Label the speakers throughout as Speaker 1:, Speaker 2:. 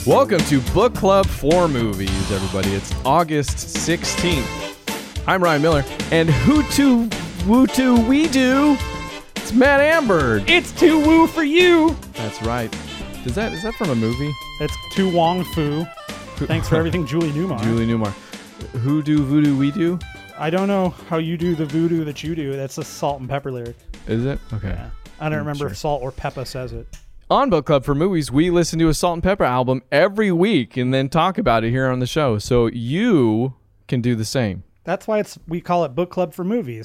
Speaker 1: Welcome to Book Club for Movies, everybody. It's August 16th. I'm Ryan Miller, and woo-to we do. It's Matt Ambird.
Speaker 2: It's too woo for you.
Speaker 1: That's right. Is that from a movie?
Speaker 2: That's Tu Wong Fu. Thanks for everything, Julie Newmar.
Speaker 1: Julie Newmar. Who do voodoo we do?
Speaker 2: I don't know how you do the voodoo that you do. That's a Salt and Pepper lyric.
Speaker 1: Is it? Okay.
Speaker 2: Yeah. I don't remember if Salt or Peppa says it.
Speaker 1: On Book Club for Movies, we listen to a Salt and Pepper album every week and then talk about it here on the show. So you can do the same.
Speaker 2: That's why we call it Book Club for Movies.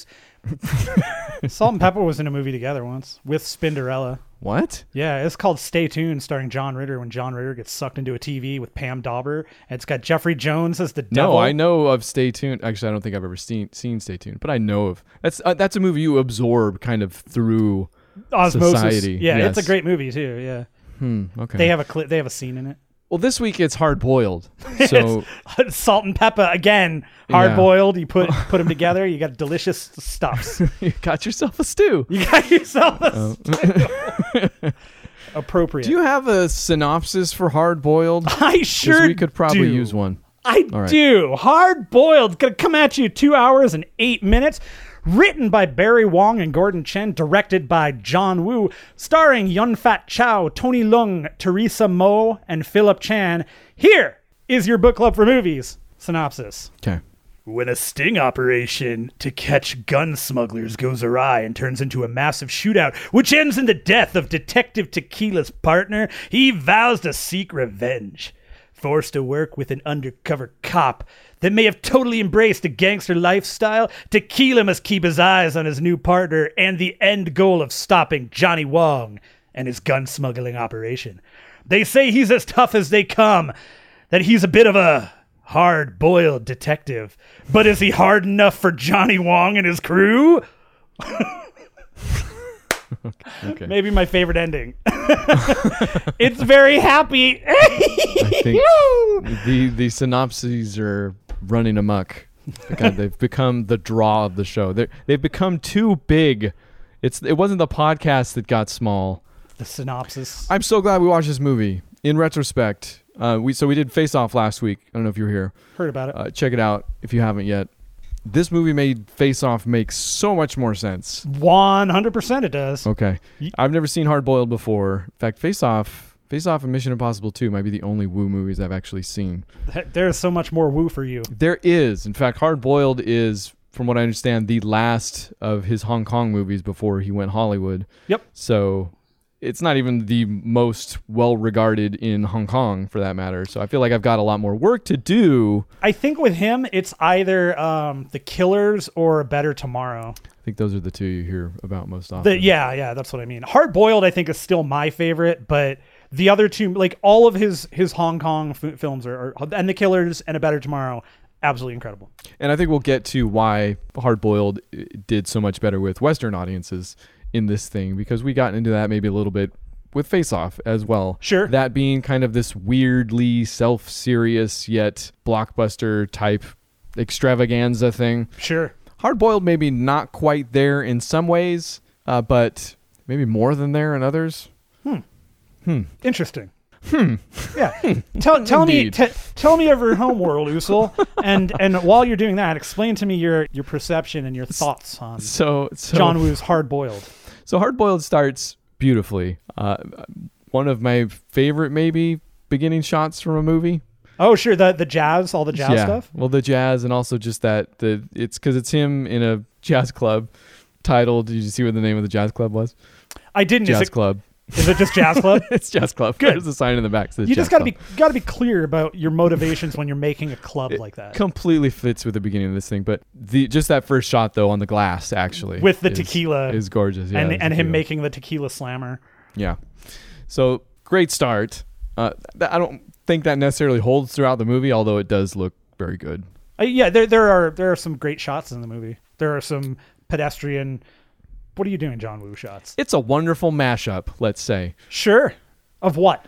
Speaker 2: Salt and Pepper was in a movie together once with Spinderella.
Speaker 1: What?
Speaker 2: Yeah, it's called Stay Tuned, starring John Ritter, when John Ritter gets sucked into a TV with Pam Dauber. And it's got Jeffrey Jones as the devil.
Speaker 1: No, I know of Stay Tuned. Actually, I don't think I've ever seen Stay Tuned, but I know of. That's a movie you absorb kind of through
Speaker 2: osmosis.
Speaker 1: Society.
Speaker 2: Yeah,
Speaker 1: yes.
Speaker 2: It's a great movie too. Yeah.
Speaker 1: Okay.
Speaker 2: They have a scene in it.
Speaker 1: Well, this week it's Hard Boiled. So
Speaker 2: Salt and Pepper again. Hard boiled. You put them together. You got delicious stuffs.
Speaker 1: You got yourself a stew.
Speaker 2: You got yourself a stew. Appropriate.
Speaker 1: Do you have a synopsis for Hard Boiled?
Speaker 2: I sure
Speaker 1: we could probably use one.
Speaker 2: I do. Hard Boiled. Gonna come at you 2 hours and 8 minutes. Written by Barry Wong and Gordon Chen, directed by John Woo, starring Yun Fat Chow, Tony Leung, Teresa Mo, and Philip Chan. Here is your Book Club for Movies synopsis.
Speaker 1: Okay.
Speaker 2: When a sting operation to catch gun smugglers goes awry and turns into a massive shootout, which ends in the death of Detective Tequila's partner, he vows to seek revenge. Forced to work with an undercover cop that may have totally embraced a gangster lifestyle, Tequila must keep his eyes on his new partner and the end goal of stopping Johnny Wong and his gun smuggling operation. They say he's as tough as they come, that he's a bit of a hard-boiled detective. But is he hard enough for Johnny Wong and his crew?
Speaker 1: Okay.
Speaker 2: Maybe my favorite ending. It's very happy.
Speaker 1: I think the synopses are running amok. God, they've become the draw of the show. They've become too big. It wasn't the podcast that got small.
Speaker 2: The synopsis.
Speaker 1: I'm so glad we watched this movie. In retrospect, we did Face Off last week. I don't know if you were here.
Speaker 2: Heard about it.
Speaker 1: Check it out if you haven't yet. This movie made Face Off make so much more sense.
Speaker 2: 100% it does.
Speaker 1: Okay. I've never seen Hard Boiled before. In fact, Face Off and Mission Impossible 2 might be the only Woo movies I've actually seen.
Speaker 2: There's so much more Woo for you.
Speaker 1: There is. In fact, Hard Boiled is, from what I understand, the last of his Hong Kong movies before he went Hollywood.
Speaker 2: Yep.
Speaker 1: So it's not even the most well-regarded in Hong Kong, for that matter. So I feel like I've got a lot more work to do.
Speaker 2: I think with him, it's either The Killers or A Better Tomorrow.
Speaker 1: I think those are the two you hear about most often.
Speaker 2: Yeah, that's what I mean. Hard Boiled, I think, is still my favorite, but the other two, like all of his Hong Kong films are and The Killers and A Better Tomorrow, absolutely incredible.
Speaker 1: And I think we'll get to why Hard Boiled did so much better with Western audiences in this thing, because we got into that maybe a little bit with Face Off as well.
Speaker 2: Sure.
Speaker 1: That being kind of this weirdly self-serious yet blockbuster type extravaganza thing.
Speaker 2: Sure.
Speaker 1: Hard Boiled maybe not quite there in some ways, but maybe more than there in others.
Speaker 2: Interesting. Yeah. Tell me of your homeworld, Usul, and while you're doing that, explain to me your perception and your thoughts on John Woo's Hard Boiled.
Speaker 1: So Hard Boiled starts beautifully. One of my favorite maybe beginning shots from a movie.
Speaker 2: Oh, sure, the jazz, all the jazz stuff.
Speaker 1: Well, the jazz, and also just it's because it's him in a jazz club titled. Did you see what the name of the jazz club was?
Speaker 2: I didn't.
Speaker 1: Jazz Club.
Speaker 2: Is it just Jazz Club?
Speaker 1: It's Jazz Club.
Speaker 2: Good.
Speaker 1: There's a sign in the back.
Speaker 2: You just got to be clear about your motivations when you're making a club like that.
Speaker 1: Completely fits with the beginning of this thing, but just that first shot though on the glass actually
Speaker 2: with the tequila
Speaker 1: is gorgeous. Yeah,
Speaker 2: and him making the tequila slammer.
Speaker 1: Yeah. So great start. I don't think that necessarily holds throughout the movie, although it does look very good.
Speaker 2: Yeah, there are some great shots in the movie. There are some pedestrian. What are you doing, John Woo shots?
Speaker 1: It's a wonderful mashup, let's say.
Speaker 2: Sure. Of what?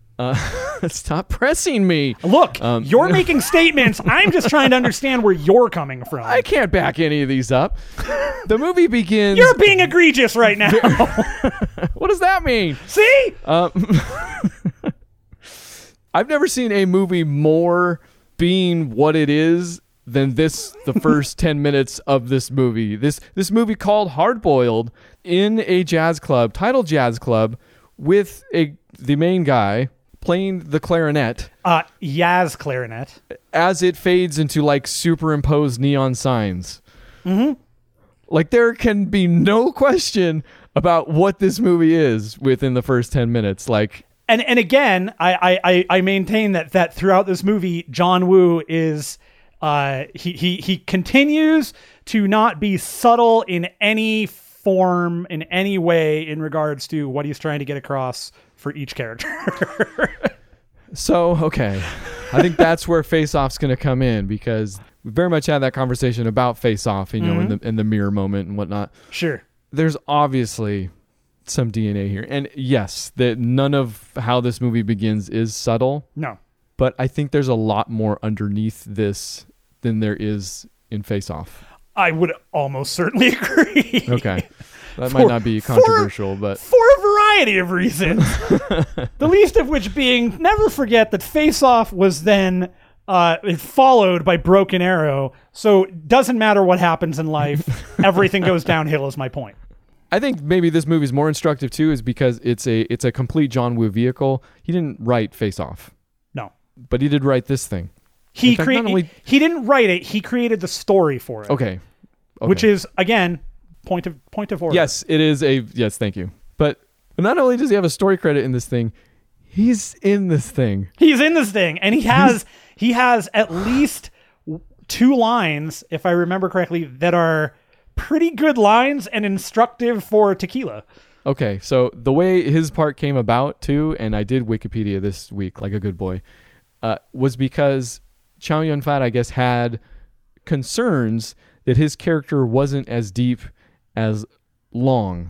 Speaker 1: Stop pressing me.
Speaker 2: Look, you're making statements. I'm just trying to understand where you're coming from.
Speaker 1: I can't back any of these up. The movie begins...
Speaker 2: You're being egregious right now.
Speaker 1: What does that mean?
Speaker 2: See?
Speaker 1: I've never seen a movie more being what it is than this. The first 10 minutes of this movie. This movie called Hard Boiled in a jazz club, titled Jazz Club, with the main guy playing the clarinet.
Speaker 2: Yaz clarinet.
Speaker 1: As it fades into like superimposed neon signs. Mm-hmm. Like there can be no question about what this movie is within the first 10 minutes. Like,
Speaker 2: and again, I maintain that throughout this movie, John Woo is he continues to not be subtle in any form, in any way, in regards to what he's trying to get across for each character.
Speaker 1: So, okay. I think that's where Face Off's going to come in, because we very much had that conversation about Face Off, you know, in the mirror moment and whatnot.
Speaker 2: Sure.
Speaker 1: There's obviously some DNA here. And yes, that none of how this movie begins is subtle.
Speaker 2: No.
Speaker 1: But I think there's a lot more underneath this than there is in Face Off.
Speaker 2: I would almost certainly agree.
Speaker 1: Okay. That might not be controversial, but...
Speaker 2: For a variety of reasons. The least of which being, never forget that Face Off was then followed by Broken Arrow. So it doesn't matter what happens in life. Everything goes downhill is my point.
Speaker 1: I think maybe this movie is more instructive too, is because it's a complete John Woo vehicle. He didn't write Face Off.
Speaker 2: No.
Speaker 1: But he did write this thing.
Speaker 2: He didn't write it. He created the story for it.
Speaker 1: Okay.
Speaker 2: Which is, again... Point of order.
Speaker 1: Yes, it is yes, thank you. But not only does he have a story credit in this thing, he's in this thing.
Speaker 2: He's in this thing, and he has at least 2 lines, if I remember correctly, that are pretty good lines and instructive for Tequila.
Speaker 1: Okay, so the way his part came about too, and I did Wikipedia this week like a good boy, was because Chow Yun-fat, I guess, had concerns that his character wasn't as deep as Long,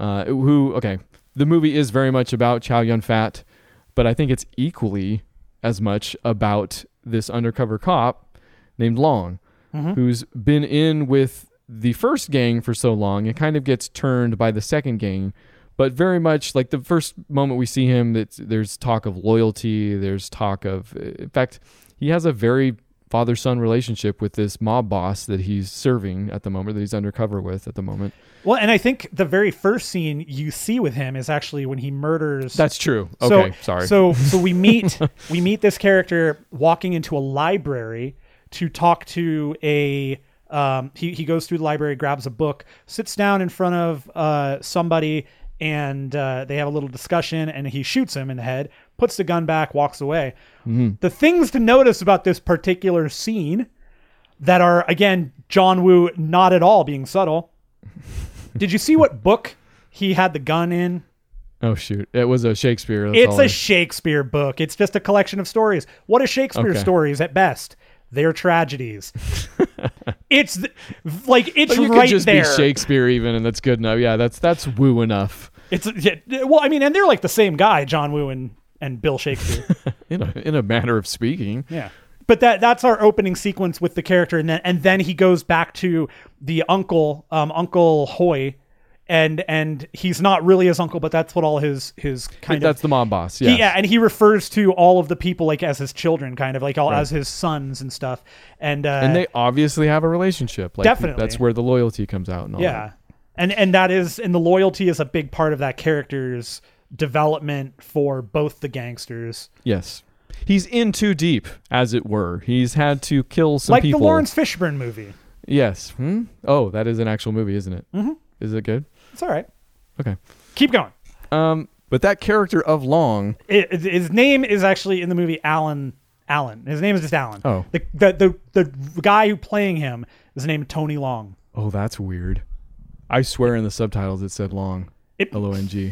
Speaker 1: the movie is very much about Chow Yun-fat, but I think it's equally as much about this undercover cop named Long, who's been in with the first gang for so long and kind of gets turned by the second gang, but very much like the first moment we see him, there's talk of loyalty, there's talk of, in fact, he has a very father-son relationship with this mob boss that he's serving at the moment, that he's undercover with at the moment.
Speaker 2: Well, and I think the very first scene you see with him is actually when he murders.
Speaker 1: That's true. Okay, sorry.
Speaker 2: So we meet this character walking into a library to talk to a. He goes through the library, grabs a book, sits down in front of somebody, and they have a little discussion, and he shoots him in the head, puts the gun back, walks away. Mm-hmm. The things to notice about this particular scene that are, again, John Woo not at all being subtle. Did you see what book he had the gun in?
Speaker 1: Oh, shoot. It was a Shakespeare.
Speaker 2: It's a Shakespeare book. It's just a collection of stories. What are Shakespeare stories at best? They're tragedies. It's right
Speaker 1: could just
Speaker 2: there.
Speaker 1: Be Shakespeare even, and that's good enough. Yeah, that's Woo enough.
Speaker 2: Well, I mean, and they're like the same guy, John Woo and Bill Shakespeare.
Speaker 1: in a manner of speaking.
Speaker 2: Yeah. But that's our opening sequence with the character, and then he goes back to the uncle, Uncle Hoy, and he's not really his uncle, but that's what all his kind of.
Speaker 1: That's the mob boss. Yeah.
Speaker 2: And he refers to all of the people like as his children, kind of like as his sons and stuff. And
Speaker 1: they obviously have a relationship. Like,
Speaker 2: definitely,
Speaker 1: that's where the loyalty comes out. And all that.
Speaker 2: And the loyalty is a big part of that character's development for both the gangsters.
Speaker 1: Yes. He's in too deep, as it were. He's had to kill some people.
Speaker 2: Like the Lawrence Fishburne movie.
Speaker 1: Yes. Oh, that is an actual movie, isn't it? Mm-hmm. Is it good?
Speaker 2: It's all right.
Speaker 1: Okay.
Speaker 2: Keep going.
Speaker 1: But that character of Long...
Speaker 2: his name is actually in the movie Alan. His name is just Alan.
Speaker 1: Oh.
Speaker 2: The guy who playing him is named Tony Long.
Speaker 1: Oh, that's weird. I swear in the subtitles it said Long. L-O-N-G.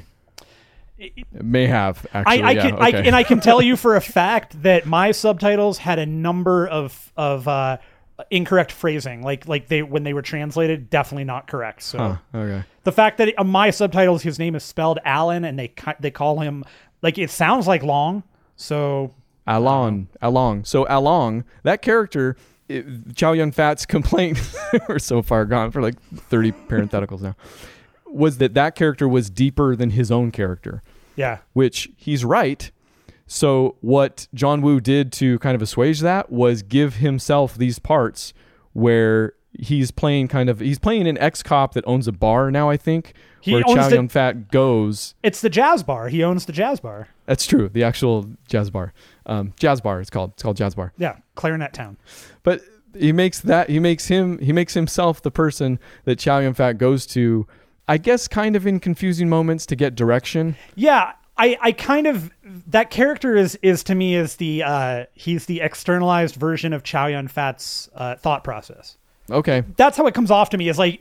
Speaker 1: It may have, actually.
Speaker 2: I can tell you for a fact that my subtitles had a number of incorrect phrasing, like when they were translated, definitely not correct. So
Speaker 1: okay.
Speaker 2: The fact that on my subtitles his name is spelled Alan and they call him, like, it sounds like Long. So
Speaker 1: Along. So Along, that character, Chow Yun-fat's complaint, we're so far gone for like 30 parentheticals now, was that character was deeper than his own character.
Speaker 2: Yeah.
Speaker 1: Which he's right. So what John Woo did to kind of assuage that was give himself these parts where he's playing an ex-cop that owns a bar now, I think, where Chow Yun-fat goes.
Speaker 2: It's the jazz bar. He owns the jazz bar.
Speaker 1: That's true. The actual jazz bar. Jazz bar, it's called. It's called Jazz Bar.
Speaker 2: Yeah, Clarinet Town.
Speaker 1: But he makes himself the person that Chow Yun-fat goes to, I guess, kind of in confusing moments to get direction.
Speaker 2: Yeah, I kind of, that character is to me is he's the externalized version of Chow Yun-fat's thought process.
Speaker 1: Okay,
Speaker 2: that's how it comes off to me. Is like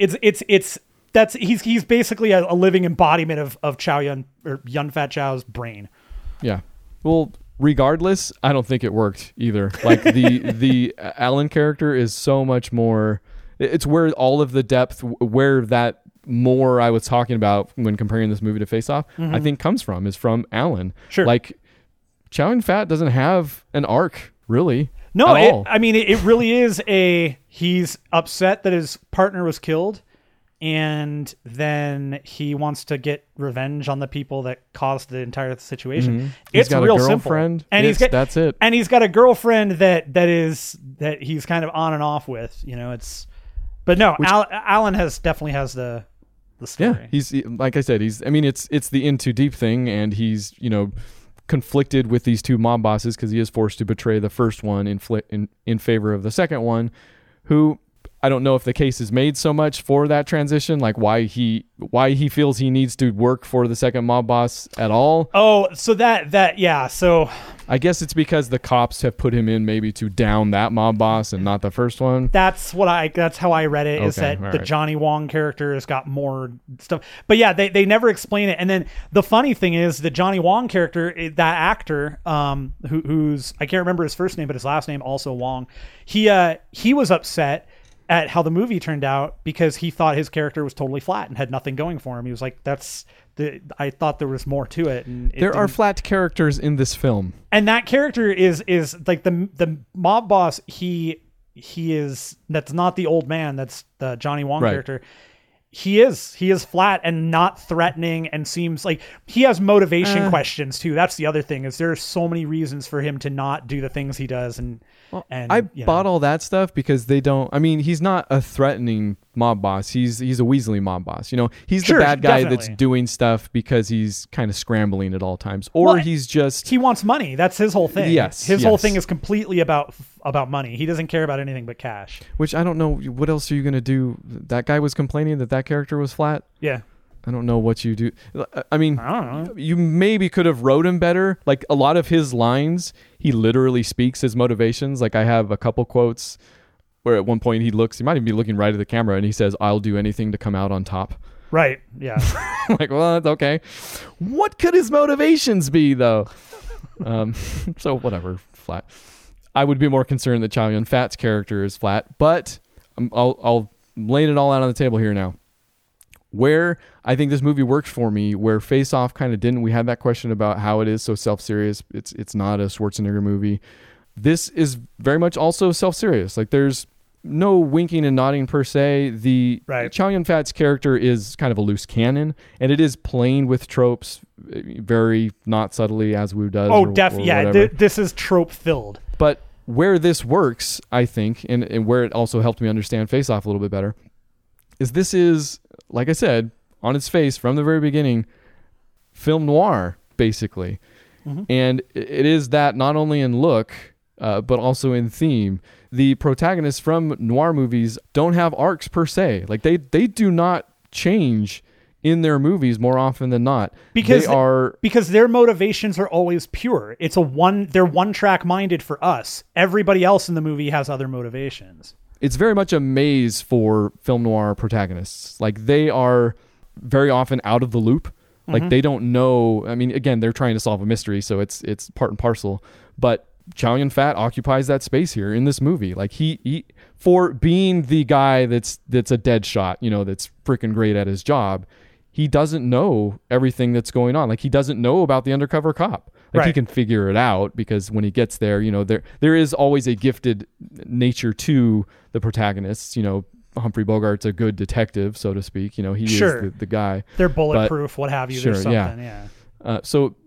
Speaker 2: he's basically a living embodiment of Yun-fat Chow's brain.
Speaker 1: Yeah. Well, regardless, I don't think it worked either. Like the Alan character is so much more. It's where all of the depth, where that more I was talking about when comparing this movie to Face Off, I think is from Alan.
Speaker 2: Sure.
Speaker 1: Like Chow Yun-fat doesn't have an arc really.
Speaker 2: No, it really is he's upset that his partner was killed, and then he wants to get revenge on the people that caused the entire situation.
Speaker 1: Mm-hmm.
Speaker 2: It's
Speaker 1: got
Speaker 2: real
Speaker 1: a
Speaker 2: simple.
Speaker 1: girlfriend.
Speaker 2: And
Speaker 1: that's it.
Speaker 2: And he's got a girlfriend that he's kind of on and off with. But no, Alan definitely has the story.
Speaker 1: Yeah, he's like I said, it's the In Too Deep thing, and he's conflicted with these two mob bosses because he is forced to betray the first one in favor of the second one, who I don't know if the case is made so much for that transition, like why he feels he needs to work for the second mob boss at all.
Speaker 2: Oh, so yeah. So
Speaker 1: I guess it's because the cops have put him in maybe to down that mob boss and not the first one.
Speaker 2: That's how I read it. Is that the Johnny Wong character has got more stuff, but yeah, they never explain it. And then the funny thing is the Johnny Wong character, that actor, who's I can't remember his first name, but his last name also Wong. He was upset at how the movie turned out because he thought his character was totally flat and had nothing going for him. He was like, I thought there was more to it. And
Speaker 1: there are flat characters in this film. And
Speaker 2: that character is like the mob boss. That's not the old man. That's the Johnny Wong character. He is flat and not threatening, and seems like he has motivation questions too. That's the other thing, is there are so many reasons for him to not do the things he does.
Speaker 1: I bought all that stuff because he's not a threatening mob boss. He's a Weasley mob boss. He's the bad guy that's doing stuff because he's kind of scrambling at all times, or he
Speaker 2: wants money. That's his whole thing.
Speaker 1: Yes,
Speaker 2: his whole thing is completely about money. He doesn't care about anything but cash.
Speaker 1: Which I don't know. What else are you going to do? That guy was complaining that character was flat.
Speaker 2: Yeah.
Speaker 1: I don't know what you do. I don't
Speaker 2: know.
Speaker 1: You maybe could have wrote him better. Like a lot of his lines, he literally speaks his motivations. Like I have a couple quotes where at one point he might even be looking right at the camera and he says, "I'll do anything to come out on top."
Speaker 2: Right. Yeah.
Speaker 1: Like, well, that's okay. What could his motivations be though? So whatever, flat. I would be more concerned that Chow Yun-fat's character is flat, but I'll lay it all out on the table here now. Where I think this movie worked for me, where Face Off kind of didn't. We had that question about how it is so self-serious. It's not a Schwarzenegger movie. This is very much also self-serious. Like there's no winking and nodding per se. The Chow Yun-fat's character is kind of a loose cannon, and it is playing with tropes very not subtly as Wu does.
Speaker 2: Oh, definitely. Yeah, this is trope filled.
Speaker 1: But where this works, I think, and where it also helped me understand Face Off a little bit better, is this is, like I said, on its face from the very beginning, film noir, basically. Mm-hmm. And it is that not only in look, but also in theme. The protagonists from noir movies don't have arcs per se. Like they do not change in their movies more often than not. Because their motivations are always pure. They're one track minded for us. Everybody else in the movie has other motivations. It's very much a maze for film noir protagonists. Like they are very often out of the loop. Like they don't know. I mean, again, they're trying to solve a mystery, so it's part and parcel. But Chow Yun-fat occupies that space here in this movie. Like he for being the guy that's a dead shot, that's freaking great at his job. He doesn't know everything that's going on. Like he doesn't know about the undercover cop. Like he can figure it out because when he gets there, there is always a gifted nature to the protagonists. Humphrey Bogart's a good detective, so to speak. He is the guy. They're bulletproof, what have you. Sure, there's something, yeah. So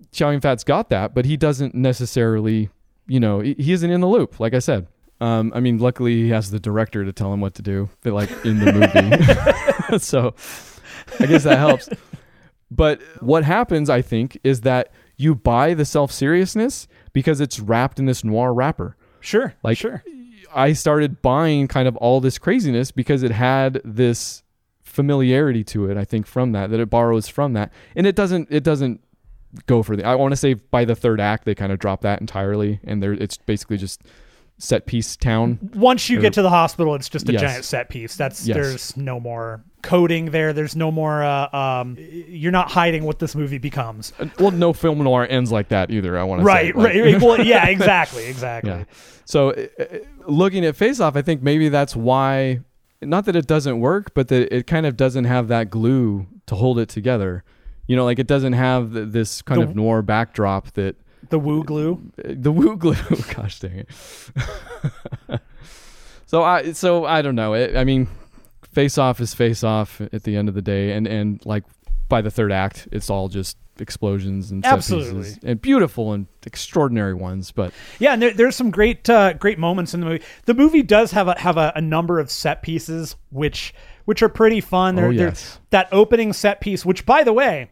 Speaker 1: Chow Yun-fat's got that, but he doesn't necessarily, he isn't in the loop, like I said. I mean, luckily he has the director to tell him what to do, but like in the movie. So I guess that helps. But what happens, I think, is that you buy the self-seriousness because it's wrapped in this noir wrapper.
Speaker 2: Sure.
Speaker 1: Sure. I started buying kind of all this craziness because it had this familiarity to it, I think, from that it borrows from that. And it doesn't go for I want to say by the third act, they kind of drop that entirely. And it's basically just set piece town.
Speaker 2: Once you get to the hospital, it's just a giant set piece. There's no more coding there. There's no more, you're not hiding what this movie becomes.
Speaker 1: Well, no film noir ends like that either, I want to
Speaker 2: say. Right. Well, yeah, exactly.
Speaker 1: Yeah. So looking at Face Off, I think maybe that's why, not that it doesn't work, but that it kind of doesn't have that glue to hold it together. Like it doesn't have this kind of noir backdrop that,
Speaker 2: the woo glue.
Speaker 1: Gosh dang it. So I don't know. I mean, Face Off is Face Off at the end of the day, and like by the third act, it's all just explosions and set pieces, and beautiful and extraordinary ones. But
Speaker 2: yeah, and there's some great moments in the movie. The movie does have a number of set pieces which are pretty fun. There's that opening set piece, which, by the way,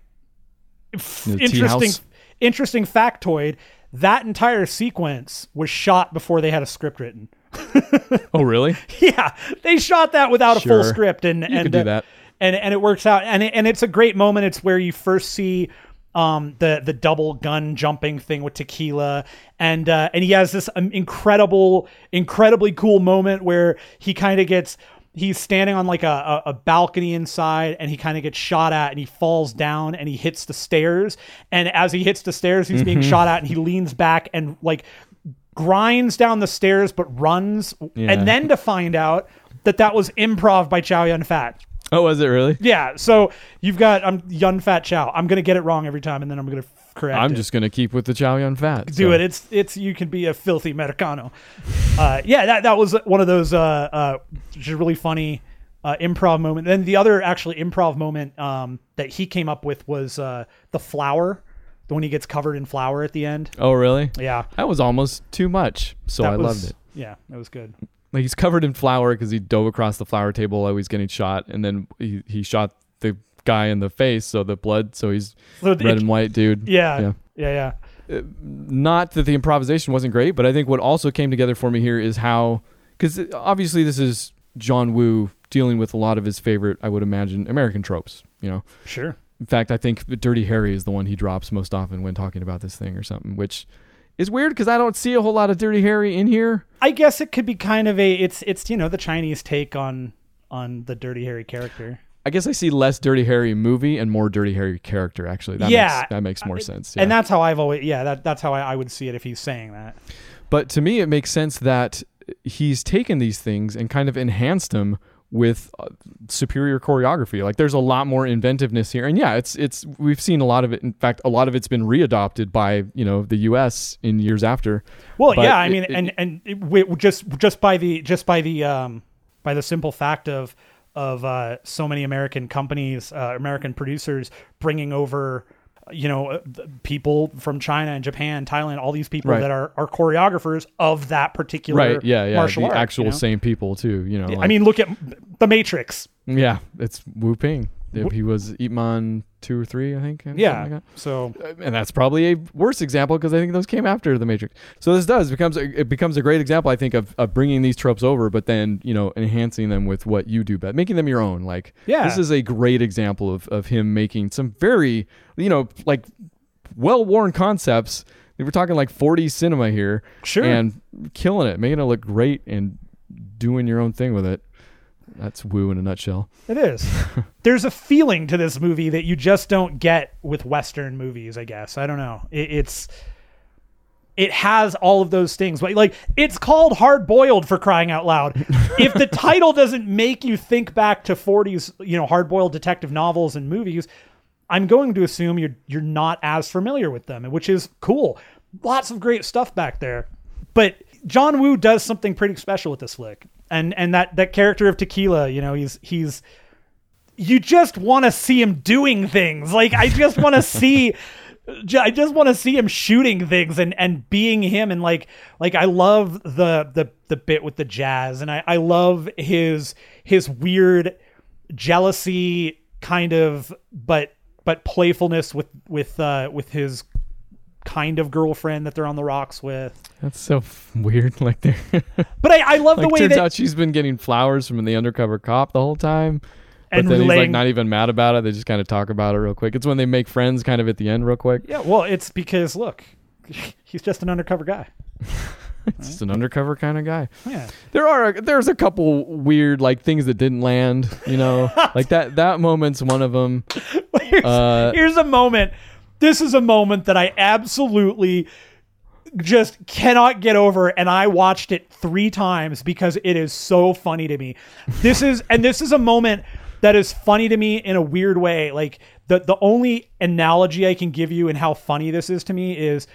Speaker 2: interesting factoid, that entire sequence was shot before they had a script written.
Speaker 1: Oh, really?
Speaker 2: Yeah, they shot that without a full script, and
Speaker 1: could do that,
Speaker 2: and it works out, and it's a great moment. It's where you first see the double gun jumping thing with Tequila, and he has this incredibly cool moment where he's standing on like a balcony inside, and he kind of gets shot at, and he falls down and he hits the stairs. And as he hits the stairs, he's being shot at, and he leans back and like grinds down the stairs, but runs. Yeah. And then to find out that was improv by Chow Yun-fat.
Speaker 1: Oh, was it really?
Speaker 2: Yeah. So you've got Yun-fat Chow. I'm going to get it wrong every time, and then I'm going to correct
Speaker 1: I'm just going to keep with the Chow Yun-fat.
Speaker 2: Do it. It's you can be a filthy Americano. That was one of those just really funny improv moment. Then the other actually improv moment that he came up with was the flour, the one he gets covered in flour at the end.
Speaker 1: Oh, really?
Speaker 2: Yeah.
Speaker 1: That was almost too much, so I loved it.
Speaker 2: Yeah, it was good.
Speaker 1: Like he's covered in flour because he dove across the flour table while he's getting shot, and then he shot the guy in the face, so the blood, so he's red and white dude.
Speaker 2: Yeah.
Speaker 1: Not that the improvisation wasn't great, but I think what also came together for me here is how, because obviously this is John Woo dealing with a lot of his favorite, I would imagine, American tropes.
Speaker 2: Sure.
Speaker 1: In fact, I think Dirty Harry is the one he drops most often when talking about this thing or something, which is weird because I don't see a whole lot of Dirty Harry in here. I
Speaker 2: guess it could be kind of it's the Chinese take on the Dirty Harry character.
Speaker 1: I guess I see less Dirty Harry movie and more Dirty Harry character, actually. That makes more sense. Yeah.
Speaker 2: And that's how I've always, that's how I would see it if he's saying that.
Speaker 1: But to me, it makes sense that he's taken these things and kind of enhanced them with superior choreography. Like there's a lot more inventiveness here. And yeah, it's we've seen a lot of it. In fact, a lot of it's been readopted by, the US in years after.
Speaker 2: Well, but yeah, I mean, just by the simple fact of so many American companies, American producers bringing over, people from China and Japan, Thailand, all these people that are choreographers of that particular martial art.
Speaker 1: Actual same people too,
Speaker 2: I mean, look at The Matrix.
Speaker 1: Yeah, it's Wu Ping. He was Ip Man 2 or 3, I think.
Speaker 2: Yeah.
Speaker 1: Like
Speaker 2: so,
Speaker 1: and that's probably a worse example because I think those came after The Matrix. So this becomes a great example, I think, of bringing these tropes over, but then enhancing them with what you do best, making them your own. Like, this is a great example of him making some very like well-worn concepts. We're talking like 40s cinema here,
Speaker 2: sure,
Speaker 1: and killing it, making it look great, and doing your own thing with it. That's Woo in a nutshell.
Speaker 2: It is. There's a feeling to this movie that you just don't get with Western movies, I guess. I don't know. It has all of those things. Like it's called Hard Boiled, for crying out loud. If the title doesn't make you think back to 40s, hard boiled detective novels and movies, I'm going to assume you're not as familiar with them, which is cool. Lots of great stuff back there. But John Woo does something pretty special with this flick. And that character of Tequila, he's you just want to see him doing things. Like I just want to see I just want to see him shooting things and being him. And like I love the bit with the jazz, and I love his weird jealousy kind of, but playfulness with his kind of girlfriend that they're on the rocks with.
Speaker 1: That's so weird. Like they're
Speaker 2: but I love
Speaker 1: like,
Speaker 2: the way
Speaker 1: turns
Speaker 2: that
Speaker 1: out she's been getting flowers from the undercover cop the whole time. But
Speaker 2: and
Speaker 1: then he's like
Speaker 2: relaying,
Speaker 1: not even mad about it. They just kind of talk about it real quick. It's when they make friends kind of at the end real quick.
Speaker 2: yeah, well, it's because look, he's just an undercover guy.
Speaker 1: It's just an undercover kind of guy.
Speaker 2: Yeah.
Speaker 1: There's a couple weird like things that didn't land, you know, like that moment's one of them.
Speaker 2: Here's a moment. This is a moment that I absolutely just cannot get over, and I watched it 3 times because it is so funny to me. This is a moment that is funny to me in a weird way. Like the only analogy I can give you and how funny this is to me is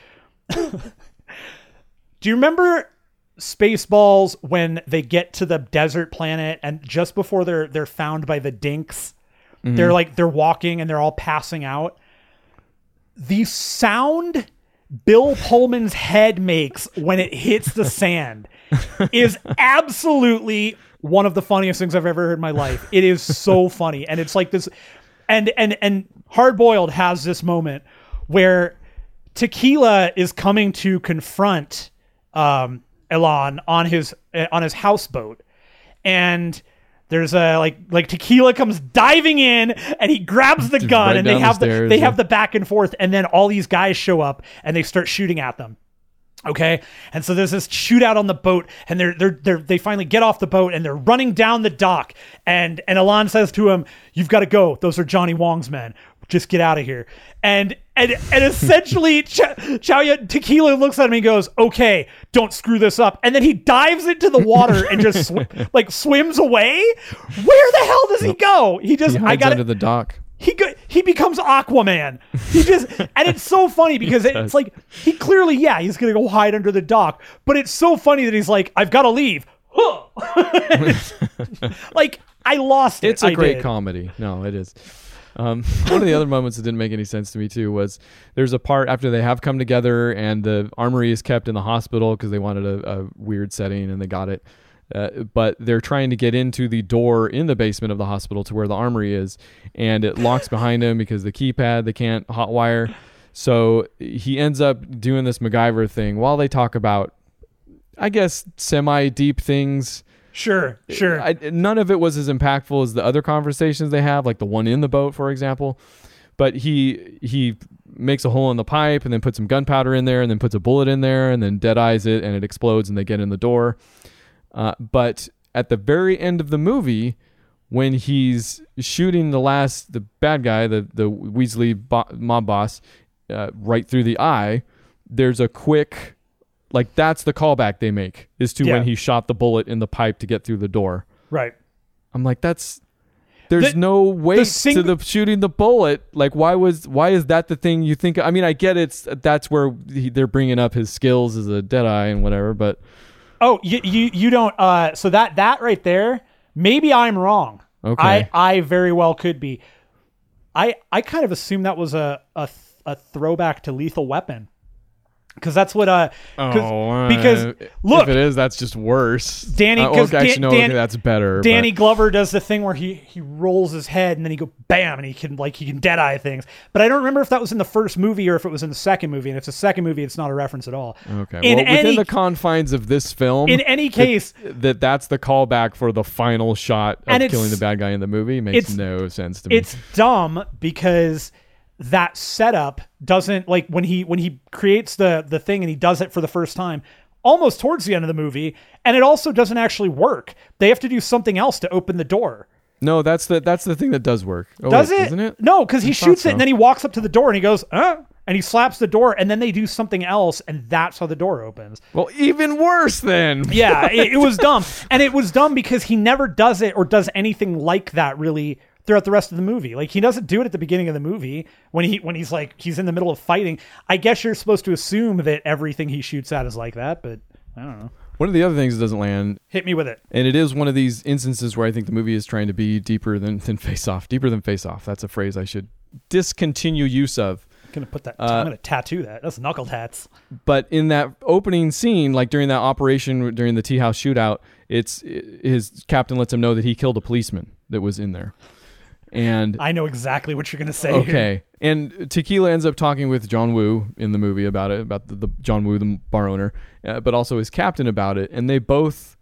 Speaker 2: do you remember Spaceballs when they get to the desert planet and just before they're found by the dinks, they're walking and they're all passing out? The sound Bill Pullman's head makes when it hits the sand is absolutely one of the funniest things I've ever heard in my life. It is so funny. And it's like this, and Hard Boiled has this moment where Tequila is coming to confront Elan on his houseboat, and there's a like Tequila comes diving in and he grabs the gun
Speaker 1: right
Speaker 2: and
Speaker 1: down
Speaker 2: they have
Speaker 1: the stairs,
Speaker 2: have the back and forth, and then all these guys show up and they start shooting at them. Okay. And so there's this shootout on the boat, and they finally get off the boat and they're running down the dock, and Elan says to him, "You've got to go. Those are Johnny Wong's men. Just get out of here." And essentially Tequila looks at him and he goes, "Okay, don't screw this up." And then he dives into the water and just swims away. Where the hell does he go? He
Speaker 1: hides under the dock.
Speaker 2: He becomes Aquaman. And it's so funny because it's like he clearly, he's going to go hide under the dock, but it's so funny that he's like, "I've got to leave." Like I lost it.
Speaker 1: It's a great comedy. No, it is. One of the other moments that didn't make any sense to me too was there's a part after they have come together and the armory is kept in the hospital because they wanted a weird setting and they got it. But they're trying to get into the door in the basement of the hospital to where the armory is, and it locks behind him because the keypad they can't hotwire. So he ends up doing this MacGyver thing while they talk about, I guess, semi-deep things.
Speaker 2: Sure.
Speaker 1: None of it was as impactful as the other conversations they have, like the one in the boat, for example. But he makes a hole in the pipe and then puts some gunpowder in there and then puts a bullet in there and then dead eyes it and it explodes and they get in the door. But at the very end of the movie, when he's shooting the bad guy, the Weasley mob boss, right through the eye, there's a quick... Like, that's the callback they make, is to when he shot the bullet in the pipe to get through the door.
Speaker 2: Right.
Speaker 1: I'm like, there's no weight to the shooting the bullet. Like, why is that the thing you think? I mean, I get that's where they're bringing up his skills as a Deadeye and whatever, but...
Speaker 2: Oh, you don't... so that right there, maybe I'm wrong.
Speaker 1: Okay.
Speaker 2: I very well could be. I kind of assume that was a throwback to Lethal Weapon. Because that's what because look,
Speaker 1: if it is, that's just worse.
Speaker 2: Danny,
Speaker 1: that's better.
Speaker 2: Danny Glover does the thing where he rolls his head and then he go bam and he can dead eye things. But I don't remember if that was in the first movie or if it was in the second movie. And if it's the second movie, it's not a reference at all.
Speaker 1: Okay. Within the confines of this film,
Speaker 2: in any case,
Speaker 1: that's the callback for the final shot of killing the bad guy in the movie makes no sense to me.
Speaker 2: It's dumb because that setup doesn't, like, when he creates the thing and he does it for the first time almost towards the end of the movie, and it also doesn't actually work. They have to do something else to open the door.
Speaker 1: No, that's the thing that does work.
Speaker 2: Does it?
Speaker 1: Isn't it?
Speaker 2: No, because he shoots it and then he walks up to the door and he goes, and he slaps the door, and then they do something else, and that's how the door opens.
Speaker 1: Well, even worse then.
Speaker 2: Yeah, it was dumb. And it was dumb because he never does it or does anything like that really throughout the rest of the movie. Like, he doesn't do it at the beginning of the movie when he's like, he's in the middle of fighting. I guess you're supposed to assume that everything he shoots at is like that, but I don't know.
Speaker 1: One of the other things that doesn't land...
Speaker 2: Hit me with it.
Speaker 1: And it is one of these instances where I think the movie is trying to be deeper than Face Off. Deeper than Face Off. That's a phrase I should discontinue use of.
Speaker 2: I'm gonna tattoo that. That's knuckle tats.
Speaker 1: But in that opening scene, like during that operation, during the tea house shootout, his captain lets him know that he killed a policeman that was in there. And
Speaker 2: I know exactly what you're gonna say.
Speaker 1: Okay. And Tequila ends up talking with John Woo in the movie about it, about the John Woo, the bar owner, but also his captain about it. And they both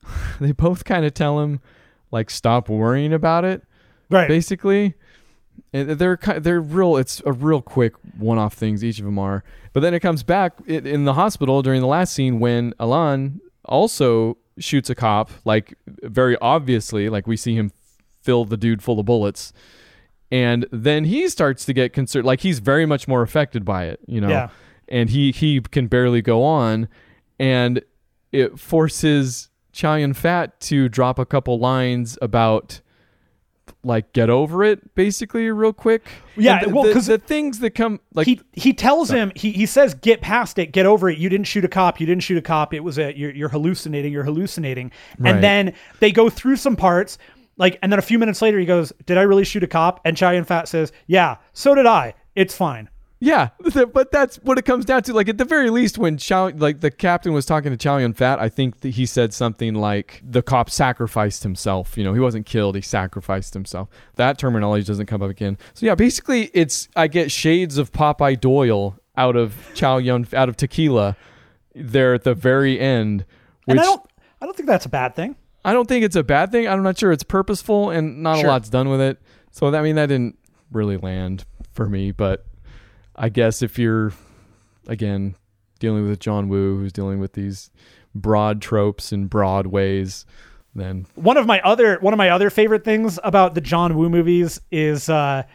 Speaker 1: kind of tell him, like, stop worrying about it.
Speaker 2: Right.
Speaker 1: Basically. And they're real. It's a real quick one-off things. Each of them are. But then it comes back in the hospital during the last scene when Alan also shoots a cop, like, very obviously, like we see him fill the dude full of bullets. And then he starts to get concerned, like he's very much more affected by it, you know.
Speaker 2: Yeah.
Speaker 1: And he can barely go on, and it forces Chow Yun-fat to drop a couple lines about, like, get over it, basically, real quick.
Speaker 2: Yeah,
Speaker 1: and
Speaker 2: well, because
Speaker 1: the things that come, like,
Speaker 2: he tells him, he says, get past it, get over it. You didn't shoot a cop. It was you're hallucinating.
Speaker 1: Right.
Speaker 2: And then they go through some parts. Like, and then a few minutes later, he goes, did I really shoot a cop? And Chow Yun-fat says, yeah, so did I. It's fine.
Speaker 1: Yeah, but that's what it comes down to. Like, at the very least, when the captain was talking to Chow Yun-fat, I think that he said something like, the cop sacrificed himself. You know, he wasn't killed, he sacrificed himself. That terminology doesn't come up again. So yeah, basically, I get shades of Popeye Doyle out of out of Tequila there at the very end. Which,
Speaker 2: and I don't think that's a bad thing.
Speaker 1: I don't think it's a bad thing. I'm not sure it's purposeful, and not a lot's done with it. So, that didn't really land for me. But I guess if you're, again, dealing with John Woo, who's dealing with these broad tropes and broad ways, then... One of my
Speaker 2: other favorite things about the John Woo movies is at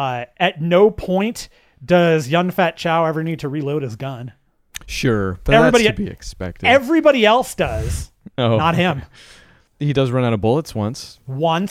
Speaker 2: no point does Yun-fat Chow ever need to reload his gun.
Speaker 1: Sure, but that's to be expected.
Speaker 2: Everybody else does.
Speaker 1: Oh,
Speaker 2: not him.
Speaker 1: He does run out of bullets once.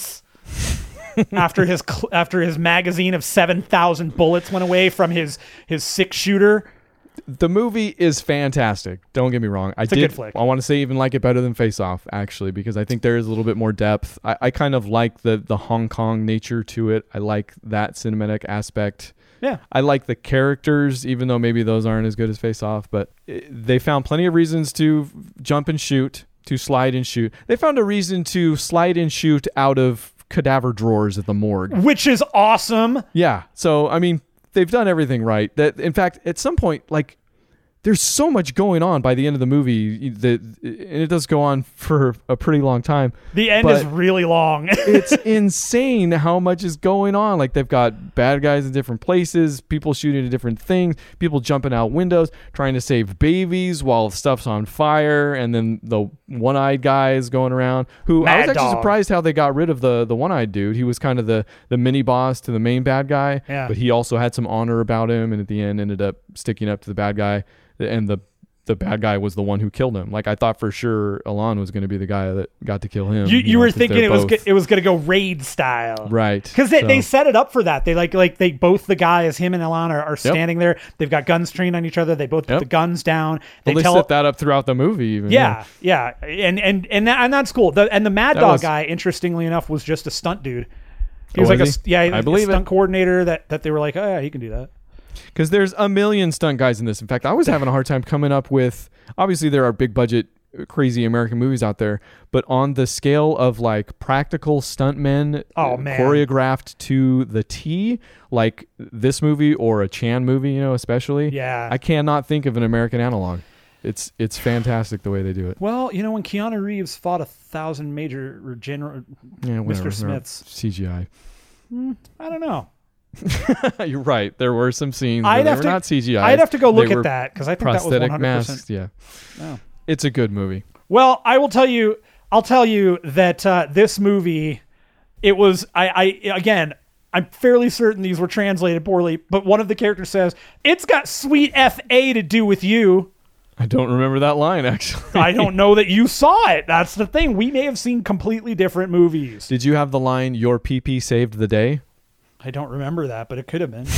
Speaker 2: after his magazine of 7,000 bullets went away from his 6-shooter.
Speaker 1: The movie is fantastic. Don't get me wrong.
Speaker 2: It's a good flick.
Speaker 1: I want to say even like it better than Face Off, actually, because I think there is a little bit more depth. I kind of like the Hong Kong nature to it. I like that cinematic aspect.
Speaker 2: Yeah.
Speaker 1: I like the characters, even though maybe those aren't as good as Face Off, but they found plenty of reasons to jump and shoot, to slide and shoot. They found a reason to slide and shoot out of cadaver drawers at the morgue,
Speaker 2: which is awesome.
Speaker 1: Yeah. So, they've done everything right. That, in fact, at some point, like, there's so much going on by the end of the movie that, and it does go on for a pretty long time.
Speaker 2: The end is really long.
Speaker 1: It's insane how much is going on. Like, they've got bad guys in different places, people shooting at different things, people jumping out windows, trying to save babies while stuff's on fire, and then the one-eyed guy is going around, who I was actually surprised how they got rid of the one-eyed dude. He was kind of the mini boss to the main bad guy, but he also had some honor about him, and at the end ended up sticking up to the bad guy. And the bad guy was the one who killed him. Like, I thought for sure Alan was going to be the guy that got to kill him.
Speaker 2: You were thinking it was going to go Raid style,
Speaker 1: right?
Speaker 2: Because they set it up for that. They they both the guys, him and Alan, are standing there. They've got guns trained on each other. They both put the guns down.
Speaker 1: They set that up throughout the movie, even.
Speaker 2: Yeah. And that's cool. The Mad Dog guy, interestingly enough, was just a stunt dude. He was I believe a stunt coordinator that they were like, oh yeah, he can do that.
Speaker 1: Because there's a million stunt guys in this. In fact, I was having a hard time coming up with... Obviously, there are big budget, crazy American movies out there, but on the scale of, like, practical stuntmen choreographed to the T, like this movie or a Chan movie, especially.
Speaker 2: Yeah.
Speaker 1: I cannot think of an American analog. It's fantastic the way they do it.
Speaker 2: Well, when Keanu Reeves fought 1,000 major or general Mr. Smiths.
Speaker 1: CGI.
Speaker 2: I don't know.
Speaker 1: You're right. There were some scenes where they were not CGI.
Speaker 2: I'd have to go look at that because I think that was 100%.
Speaker 1: Masks. Yeah, It's a good movie.
Speaker 2: Well, I'll tell you that this movie, it was. Again, I'm fairly certain these were translated poorly, but one of the characters says it's got sweet FA to do with you.
Speaker 1: I don't remember that line, actually.
Speaker 2: I don't know that you saw it. That's the thing. We may have seen completely different movies.
Speaker 1: Did you have the line, your PP saved the day?
Speaker 2: I don't remember that, but it could have been.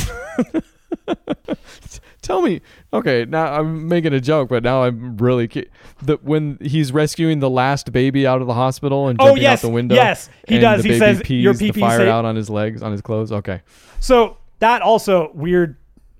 Speaker 1: Tell me. Okay, now I'm making a joke, but now I'm really... when he's rescuing the last baby out of the hospital and jumping out the window.
Speaker 2: Yes, he does. He says, your PP
Speaker 1: the fire out on his legs, on his clothes. Okay.
Speaker 2: So that also weird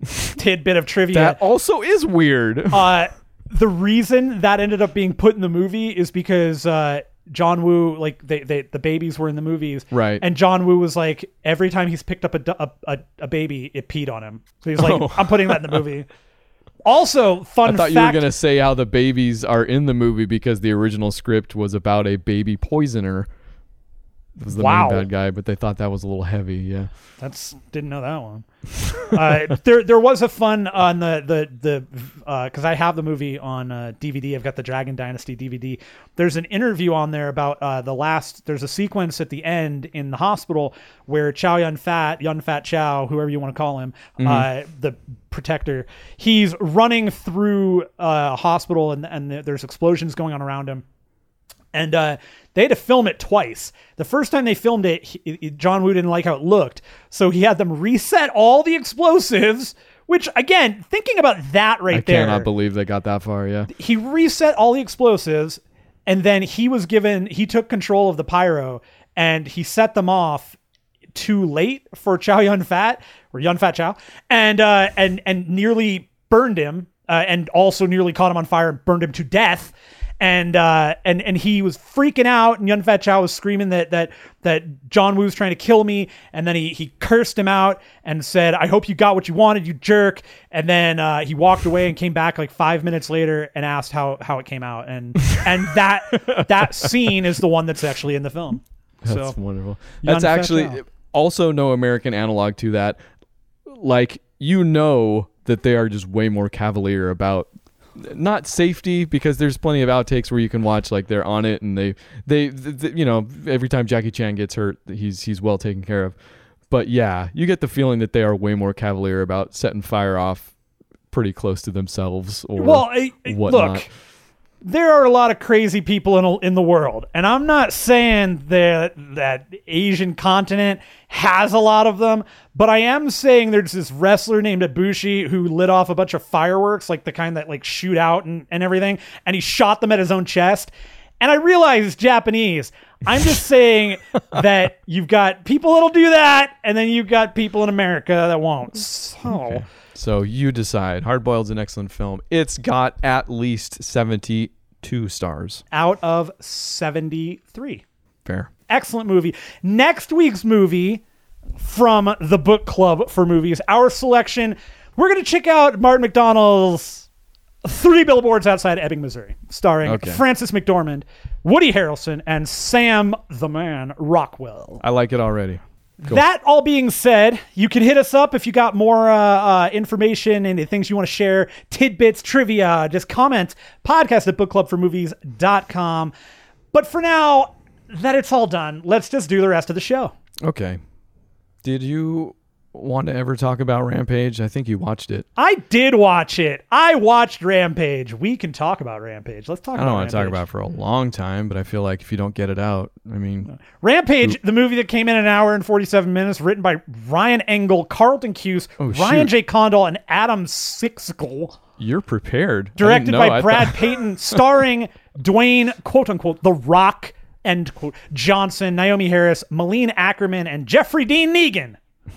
Speaker 2: tidbit of trivia.
Speaker 1: That also is weird.
Speaker 2: The reason that ended up being put in the movie is because John Woo, like the babies were in the movies,
Speaker 1: right?
Speaker 2: And John Woo was like, every time he's picked up a baby, it peed on him. So he's like, I'm putting that in the movie. Also, fun fact.
Speaker 1: I thought you were going to say how the babies are in the movie because the original script was about a baby poisoner. It was the main bad guy, but they thought that was a little heavy. Yeah,
Speaker 2: didn't know that one. There was a fun on the because I have the movie on DVD. I've got the Dragon Dynasty DVD. There's an interview on there about there's a sequence at the end in the hospital where Yun Fat Chow, whoever you want to call him, the protector, he's running through a hospital and there's explosions going on around him. And they had to film it twice. The first time they filmed it, John Woo didn't like how it looked. So he had them reset all the explosives, which, again, thinking about that there.
Speaker 1: I cannot believe they got that far, yeah.
Speaker 2: He reset all the explosives, and then he took control of the pyro, and he set them off too late for Yun Fat Chow, and nearly burned him, and also nearly caught him on fire and burned him to death. And he was freaking out, and Yun Fat Chow was screaming that John Woo's trying to kill me, and then he cursed him out and said, "I hope you got what you wanted, you jerk." And then he walked away and came back like 5 minutes later and asked how it came out, and that scene is the one that's actually in the film.
Speaker 1: That's wonderful. That's actually also no American analog to that. Like, that they are just way more cavalier about. Not safety, because there's plenty of outtakes where you can watch like they're on it and they every time Jackie Chan gets hurt, he's well taken care of. But yeah, you get the feeling that they are way more cavalier about setting fire off pretty close to themselves or whatnot.
Speaker 2: Look, there are a lot of crazy people in the world, and I'm not saying that Asian continent has a lot of them, but I am saying there's this wrestler named Ibushi who lit off a bunch of fireworks, like the kind that like shoot out and everything, and he shot them at his own chest. And I realize it's Japanese. I'm just saying that you've got people that'll do that, and then you've got people in America that won't.
Speaker 1: So you decide. Hard Boiled's an excellent film. It's got at least 72 stars.
Speaker 2: Out of 73.
Speaker 1: Fair.
Speaker 2: Excellent movie. Next week's movie from the Book Club for Movies, our selection, we're going to check out Martin McDonough's 3 Billboards Outside Ebbing, Missouri, starring Frances McDormand, Woody Harrelson, and Sam the Man Rockwell.
Speaker 1: I like it already. Cool.
Speaker 2: That all being said, you can hit us up if you got more information and things you want to share, tidbits, trivia, just comment, podcast@bookclubformovies.com. But for now, that it's all done, let's just do the rest of the show.
Speaker 1: Okay. Did you want to ever talk about Rampage? I think you watched it.
Speaker 2: I did watch it. I watched Rampage. We can talk about Rampage. Let's talk about Rampage.
Speaker 1: I don't want to talk about it for a long time, but I feel like if you don't get it out, I mean...
Speaker 2: Rampage, the movie that came in an hour and 47 minutes, written by Ryan Engel, Carlton Cuse, Ryan J. Condal, and Adam Sixkel.
Speaker 1: You're prepared.
Speaker 2: Directed by Brad Payton, starring Dwayne, quote-unquote, The Rock, end quote, Johnson, Naomi Harris, Malene Ackerman, and Jeffrey Dean Negan.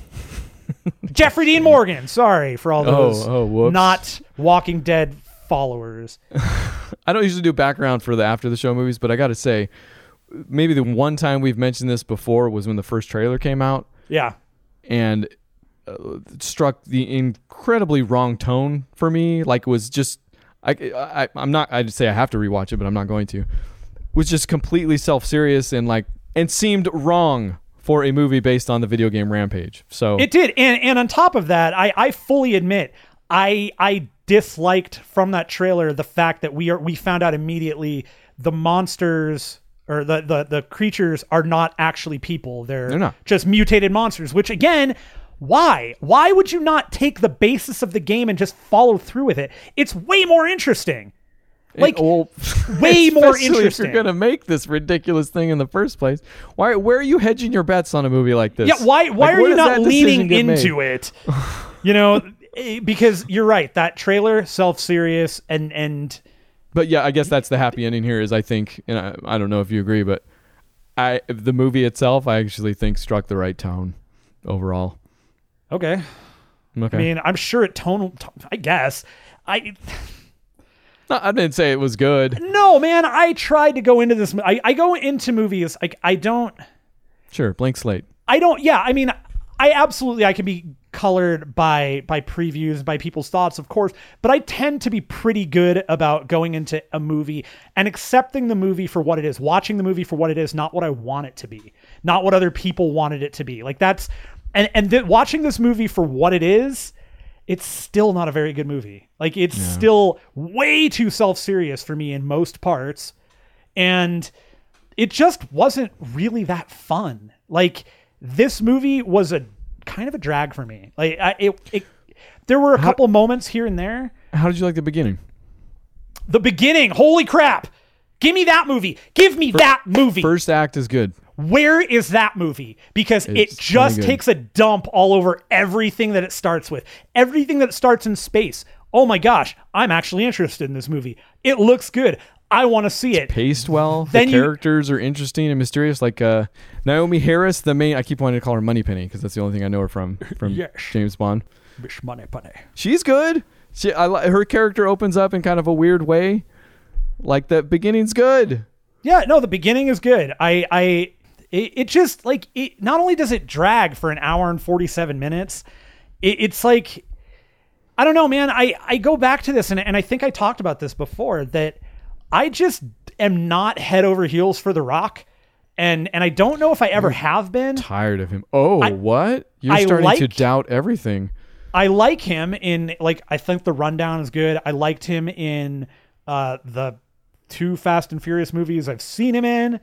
Speaker 2: Jeffrey Dean Morgan. Sorry for all those not Walking Dead followers.
Speaker 1: I don't usually do background for the after the show movies, but I got to say, maybe the one time we've mentioned this before was when the first trailer came out.
Speaker 2: Yeah.
Speaker 1: And it struck the incredibly wrong tone for me. Like, it was just, I'm not, I'd say I have to rewatch it, but I'm not going to. It was just completely self-serious and seemed wrong for a movie based on the video game Rampage. So
Speaker 2: it did. And on top of that, I fully admit, I disliked from that trailer the fact that we found out immediately the monsters or the creatures are not actually people. They're not. Just mutated monsters, which again, why? Why would you not take the basis of the game and just follow through with it? It's way more interesting. Way more interesting.
Speaker 1: If you're going to make this ridiculous thing in the first place, where are you hedging your bets on a movie like this?
Speaker 2: Yeah, why are you not leaning into it? Because you're right. That trailer, self-serious and.
Speaker 1: But yeah, I guess that's the happy ending here. Is I think, and I don't know if you agree, but the movie itself, I actually think struck the right tone overall.
Speaker 2: Okay.
Speaker 1: Okay.
Speaker 2: I mean, I'm sure I guess.
Speaker 1: No, I didn't say it was good.
Speaker 2: No, man, I tried to go into this. I go into movies. I don't.
Speaker 1: Sure, blank slate.
Speaker 2: Yeah, I mean, I can be colored by previews, by people's thoughts, of course, but I tend to be pretty good about going into a movie and accepting the movie for what it is, watching the movie for what it is, not what I want it to be, not what other people wanted it to be. Like that's, watching this movie for what it is, it's still not a very good movie. Like it's still way too self-serious for me in most parts. And it just wasn't really that fun. Like this movie was a kind of a drag for me. Like there were a couple moments here and there.
Speaker 1: How did you like the beginning?
Speaker 2: The beginning, holy crap! Give me that movie. Give me that movie.
Speaker 1: First act is good.
Speaker 2: Where is that movie? Because it just takes a dump all over everything that it starts with. Everything that starts in space. Oh my gosh, I'm actually interested in this movie. It looks good. I want to see it.
Speaker 1: Paced well. The characters are interesting and mysterious. Like Naomi Harris, the main. I keep wanting to call her Moneypenny because that's the only thing I know her from
Speaker 2: yes.
Speaker 1: James Bond.
Speaker 2: Miss Moneypenny.
Speaker 1: She's good. Her character opens up in kind of a weird way. Like the beginning's good.
Speaker 2: Yeah, no, the beginning is good. It just like it. Not only does it drag for an hour and 47 minutes, it's like I don't know, man. I go back to this and I think I talked about this before that. I just am not head over heels for The Rock. And I don't know if I ever have been.
Speaker 1: Tired of him. What? You're starting to doubt everything.
Speaker 2: I like him in, like, I think The Rundown is good. I liked him in the 2 Fast and Furious movies I've seen him in.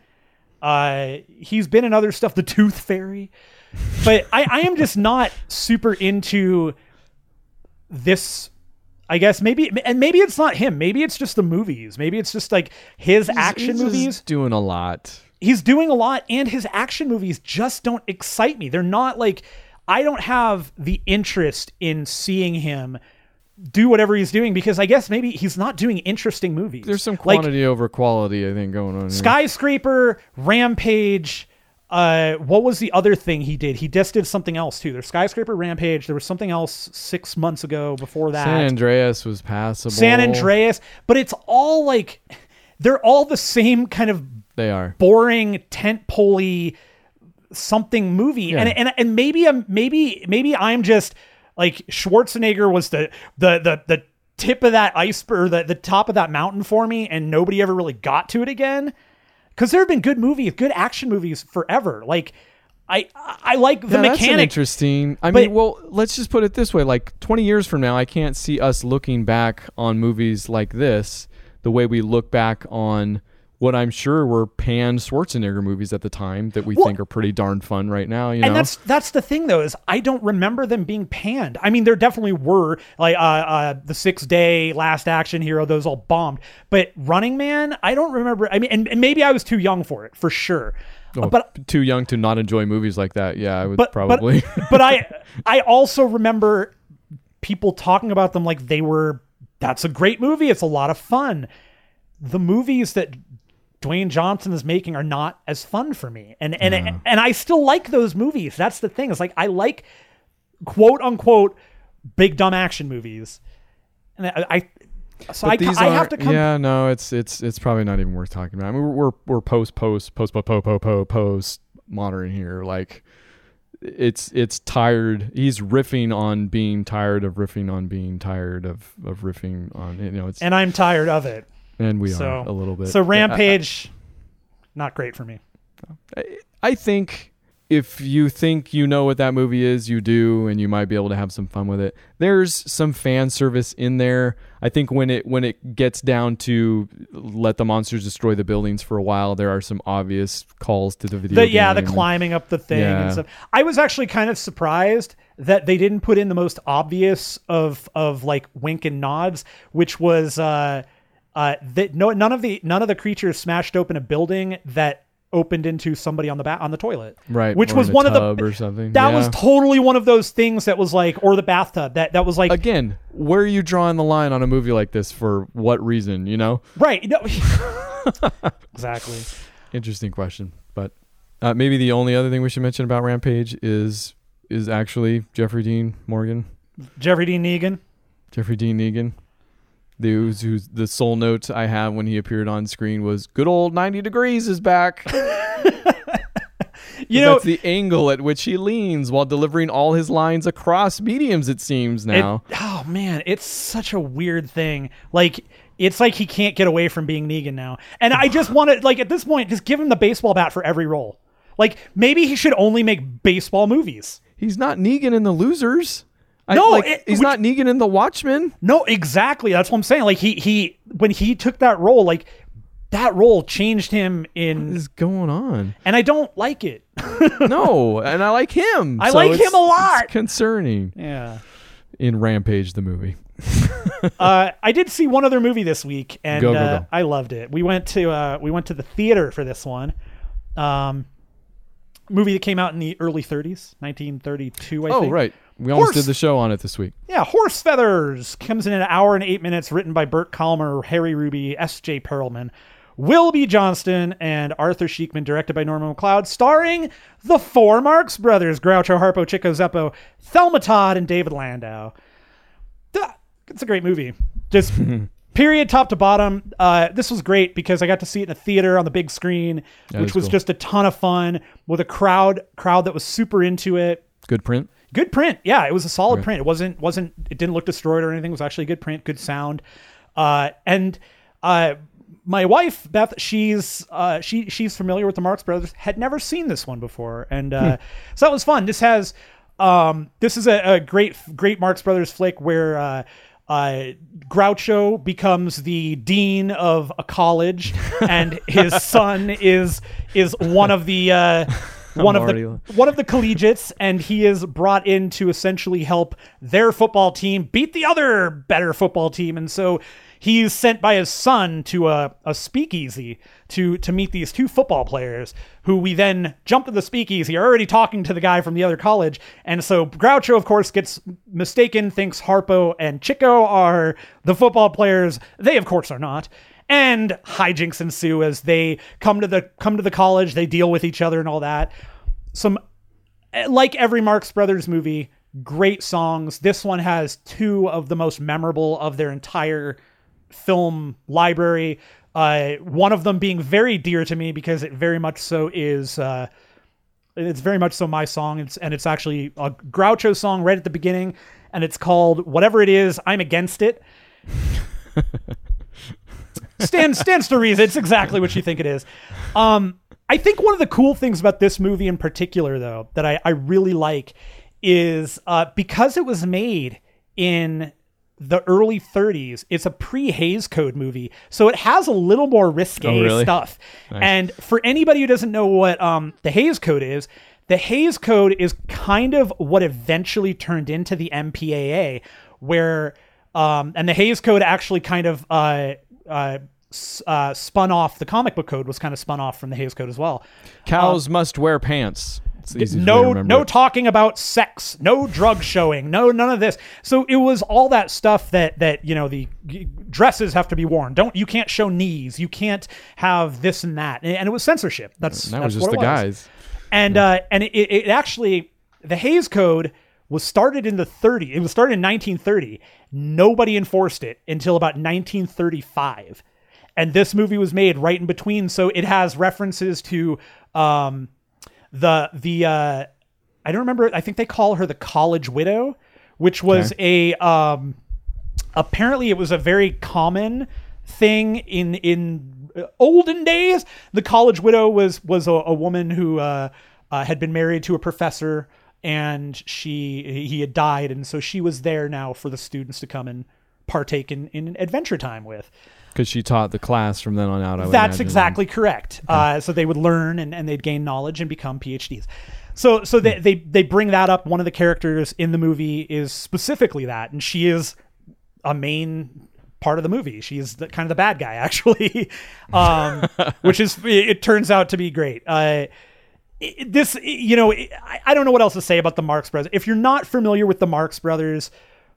Speaker 2: He's been in other stuff, The Tooth Fairy. But I am just not super into this. I guess maybe it's not him. Maybe it's just the movies. Maybe it's just like his action movies.
Speaker 1: He's doing a lot.
Speaker 2: He's doing a lot, and his action movies just don't excite me. They're not like, I don't have the interest in seeing him do whatever he's doing because I guess maybe he's not doing interesting movies.
Speaker 1: There's some quantity over quality, I think, going on here.
Speaker 2: Skyscraper, Rampage. What was the other thing he did? He just did something else too. There's Skyscraper, Rampage. There was something else 6 months ago before that.
Speaker 1: San Andreas was passable.
Speaker 2: San Andreas, but it's all like, they're all the same kind of boring tent-pole-y something movie. Yeah. And maybe I'm just like Schwarzenegger was the tip of that iceberg, the top of that mountain for me, and nobody ever really got to it again. Because there have been good movies, good action movies forever. Like, I like the mechanic.
Speaker 1: That's interesting. I mean, well, let's just put it this way. Like, 20 years from now, I can't see us looking back on movies like this the way we look back on what I'm sure were panned Schwarzenegger movies at the time that we think are pretty darn fun right now. You know?
Speaker 2: And that's the thing, though, is I don't remember them being panned. I mean, there definitely were, like the 6 Day, Last Action Hero, those all bombed. But Running Man, I don't remember. I mean, and maybe I was too young for it, for sure.
Speaker 1: But too young to not enjoy movies like that. Yeah, I would probably.
Speaker 2: But I also remember people talking about them like that's a great movie. It's a lot of fun. The movies that Dwayne Johnson is making are not as fun for me. And I still like those movies. That's the thing. It's like, I like quote unquote big dumb action movies. And I have to come.
Speaker 1: Yeah, no, it's probably not even worth talking about. I mean, we're post modern here. Like it's tired. He's riffing on being tired of riffing on being tired of riffing on, you know,
Speaker 2: and I'm tired of it.
Speaker 1: And we are a little bit.
Speaker 2: So Rampage, not great for me.
Speaker 1: I think if you think you know what that movie is, you do, and you might be able to have some fun with it. There's some fan service in there. I think when it gets down to let the monsters destroy the buildings for a while, there are some obvious calls to the video game.
Speaker 2: The climbing up the thing and stuff. I was actually kind of surprised that they didn't put in the most obvious of like wink and nods, which was none of the creatures smashed open a building that opened into somebody on the toilet,
Speaker 1: right?
Speaker 2: Which was one of the
Speaker 1: or something.
Speaker 2: That was totally one of those things that was like, or the bathtub that was like.
Speaker 1: Again, where are you drawing the line on a movie like this? For what reason? You know,
Speaker 2: right? No, exactly.
Speaker 1: Interesting question, but maybe the only other thing we should mention about Rampage is actually Jeffrey Dean Morgan
Speaker 2: Jeffrey Dean Negan.
Speaker 1: Jeffrey Dean Negan. The soul note I have when he appeared on screen was good old 90 Degrees is back. That's the angle at which he leans while delivering all his lines across mediums, it seems now.
Speaker 2: Oh, man, it's such a weird thing. Like, it's like he can't get away from being Negan now. And I just want to, like, at this point, just give him the baseball bat for every role. Like, maybe he should only make baseball movies.
Speaker 1: He's not Negan in The Losers. He's not Negan in The Watchmen.
Speaker 2: No, exactly. That's what I'm saying. Like, he when he took that role, like, that role changed him in...
Speaker 1: What is going on?
Speaker 2: And I don't like it.
Speaker 1: No, and I like him.
Speaker 2: I like him a lot.
Speaker 1: It's concerning.
Speaker 2: Yeah.
Speaker 1: In Rampage, the movie.
Speaker 2: I did see one other movie this week, and
Speaker 1: Go.
Speaker 2: I loved it. We went to the theater for this one. Movie that came out in the early 30s, 1932, I think.
Speaker 1: Oh, right. We almost did the show on it this week.
Speaker 2: Yeah, Horse Feathers comes in an hour and 8 minutes, written by Burt Kalmer, Harry Ruby, S.J. Perlman, Will B. Johnston, and Arthur Sheikman, directed by Norman MacLeod, starring the four Marx Brothers, Groucho, Harpo, Chico, Zeppo, Thelma Todd, and David Landau. It's a great movie. Just period, top to bottom. This was great because I got to see it in a theater on the big screen, which was cool. Just a ton of fun with a crowd that was super into it.
Speaker 1: Good print.
Speaker 2: Good print. Yeah, it was a solid print. It didn't look destroyed or anything. It was actually a good print, good sound. And my wife, Beth, she's familiar with the Marx Brothers, had never seen this one before. And so that was fun. This is a great Marx Brothers flick where Groucho becomes the dean of a college and his son is one of the collegiates, and he is brought in to essentially help their football team beat the other better football team. And so he's sent by his son to a speakeasy to meet these two football players, who we then jump to the speakeasy, are already talking to the guy from the other college. And so Groucho, of course, gets mistaken, thinks Harpo and Chico are the football players. They, of course, are not. And hijinks ensue as they come to the college. They deal with each other and all that. Like every Marx Brothers movie, great songs. This one has two of the most memorable of their entire film library. One of them being very dear to me because it very much so is. It's very much so my song. It's actually a Groucho song right at the beginning, and it's called "Whatever It Is, I'm Against It." Stands to reason. It's exactly what you think it is. I think one of the cool things about this movie in particular, though, that I really like is because it was made in the early 30s, it's a pre-Hays Code movie, so it has a little more risque stuff. Nice. And for anybody who doesn't know what the Hays Code is, the Hays Code is kind of what eventually turned into the MPAA, where and the Hays Code actually kind of spun off. The comic book code was kind of spun off from the Hays Code as well.
Speaker 1: Cows must wear pants.
Speaker 2: No talking about sex, no drug showing, none of this. So it was all that stuff that the dresses have to be worn. You can't show knees. You can't have this and that. And it was censorship. That was just the guys. And it actually, the Hays Code was started in the 30s. It was started in 1930. Nobody enforced it until about 1935. And this movie was made right in between. So it has references to I don't remember. I think they call her the college widow, which was apparently it was a very common thing in olden days. The college widow was a woman who had been married to a professor, and he had died, and so she was there now for the students to come and partake in adventure time with.
Speaker 1: Because she taught the class from then on out.
Speaker 2: That's exactly correct. So they would learn and they'd gain knowledge and become PhDs. So they bring that up. One of the characters in the movie is specifically that, and she is a main part of the movie. She is kind of the bad guy, actually, which it turns out to be great. I don't know what else to say about the Marx Brothers. If you're not familiar with the Marx Brothers,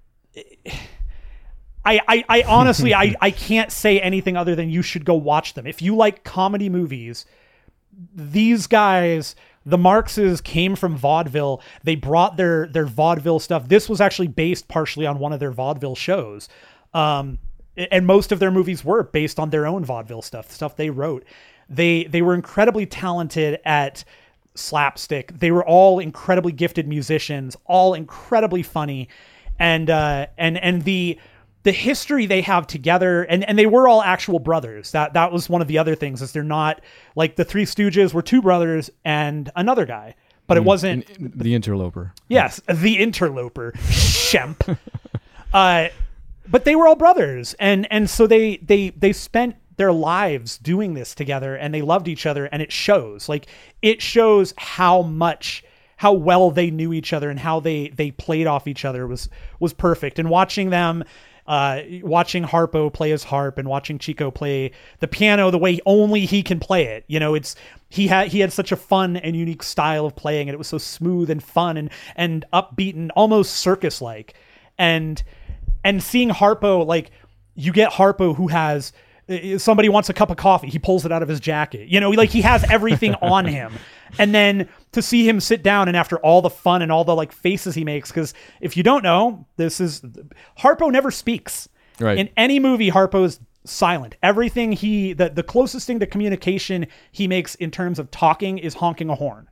Speaker 2: I honestly, I can't say anything other than you should go watch them. If you like comedy movies, these guys the Marxes came from vaudeville. They brought their vaudeville stuff. This was actually based partially on one of their vaudeville shows. And most of their movies were based on their own vaudeville stuff they wrote. They were incredibly talented at slapstick. They were all incredibly gifted musicians, all incredibly funny. And the history they have together, and they were all actual brothers. That was one of the other things, is they're not like the Three Stooges were two brothers and another guy, but it wasn't
Speaker 1: the interloper.
Speaker 2: Yes, the interloper, Shemp. But they were all brothers, and so they spent their lives doing this together, and they loved each other, and it shows. Like, it shows how well they knew each other and how they played off each other was perfect. And watching them, watching Harpo play his harp and watching Chico play the piano the way only he can play it, he had such a fun and unique style of playing, and it was so smooth and fun and upbeat and almost circus like. And seeing Harpo, like, you get Harpo who has, somebody wants a cup of coffee, he pulls it out of his jacket, like he has everything on him. And then to see him sit down, and after all the fun and all the like faces he makes, because if you don't know, Harpo never speaks.
Speaker 1: Right.
Speaker 2: In any movie, Harpo is silent. Everything the closest thing to communication he makes in terms of talking is honking a horn.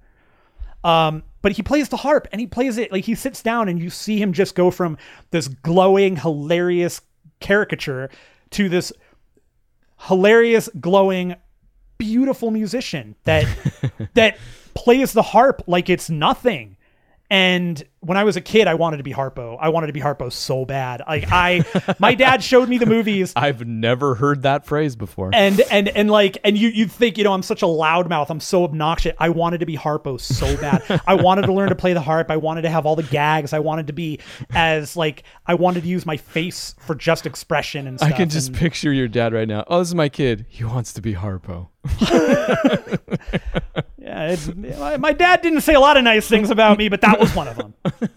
Speaker 2: But he plays the harp, and he plays it like he sits down, and you see him just go from this glowing, hilarious caricature to this hilarious, glowing, beautiful musician that plays the harp like it's nothing. And when I was a kid, I wanted to be Harpo. I wanted to be Harpo so bad. Like my dad showed me the movies.
Speaker 1: I've never heard that phrase before.
Speaker 2: And you'd think, I'm such a loudmouth. I'm so obnoxious. I wanted to be Harpo so bad. I wanted to learn to play the harp. I wanted to have all the gags. I wanted to be I wanted to use my face for just expression and stuff.
Speaker 1: I can just picture your dad right now. Oh, this is my kid. He wants to be Harpo.
Speaker 2: Yeah, my dad didn't say a lot of nice things about me, but that was one of them.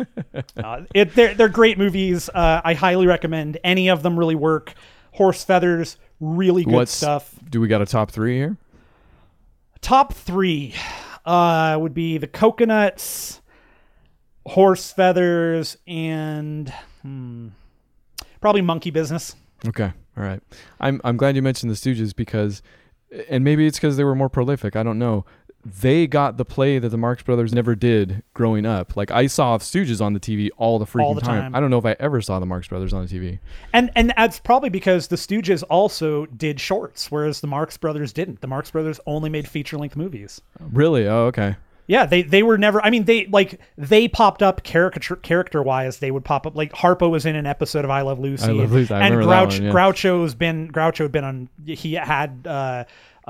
Speaker 2: They're great movies. I highly recommend. Any of them really work. Horse Feathers, really good stuff.
Speaker 1: Do we got a top 3 here?
Speaker 2: Top 3 would be The Coconuts, Horse Feathers, and probably Monkey Business.
Speaker 1: Okay, all right. I'm glad you mentioned the Stooges because, and maybe it's because they were more prolific, I don't know. They got the play that the Marx Brothers never did growing up. Like, I saw Stooges on the TV all the freaking time. I don't know if I ever saw the Marx Brothers on the TV. And
Speaker 2: that's probably because the Stooges also did shorts, whereas the Marx Brothers didn't. The Marx Brothers only made feature-length movies.
Speaker 1: Really? Oh, okay.
Speaker 2: Yeah, they were never. I mean, they popped up character wise. They would pop up, like Harpo was in an episode of I Love Lucy. And Groucho's been on. He had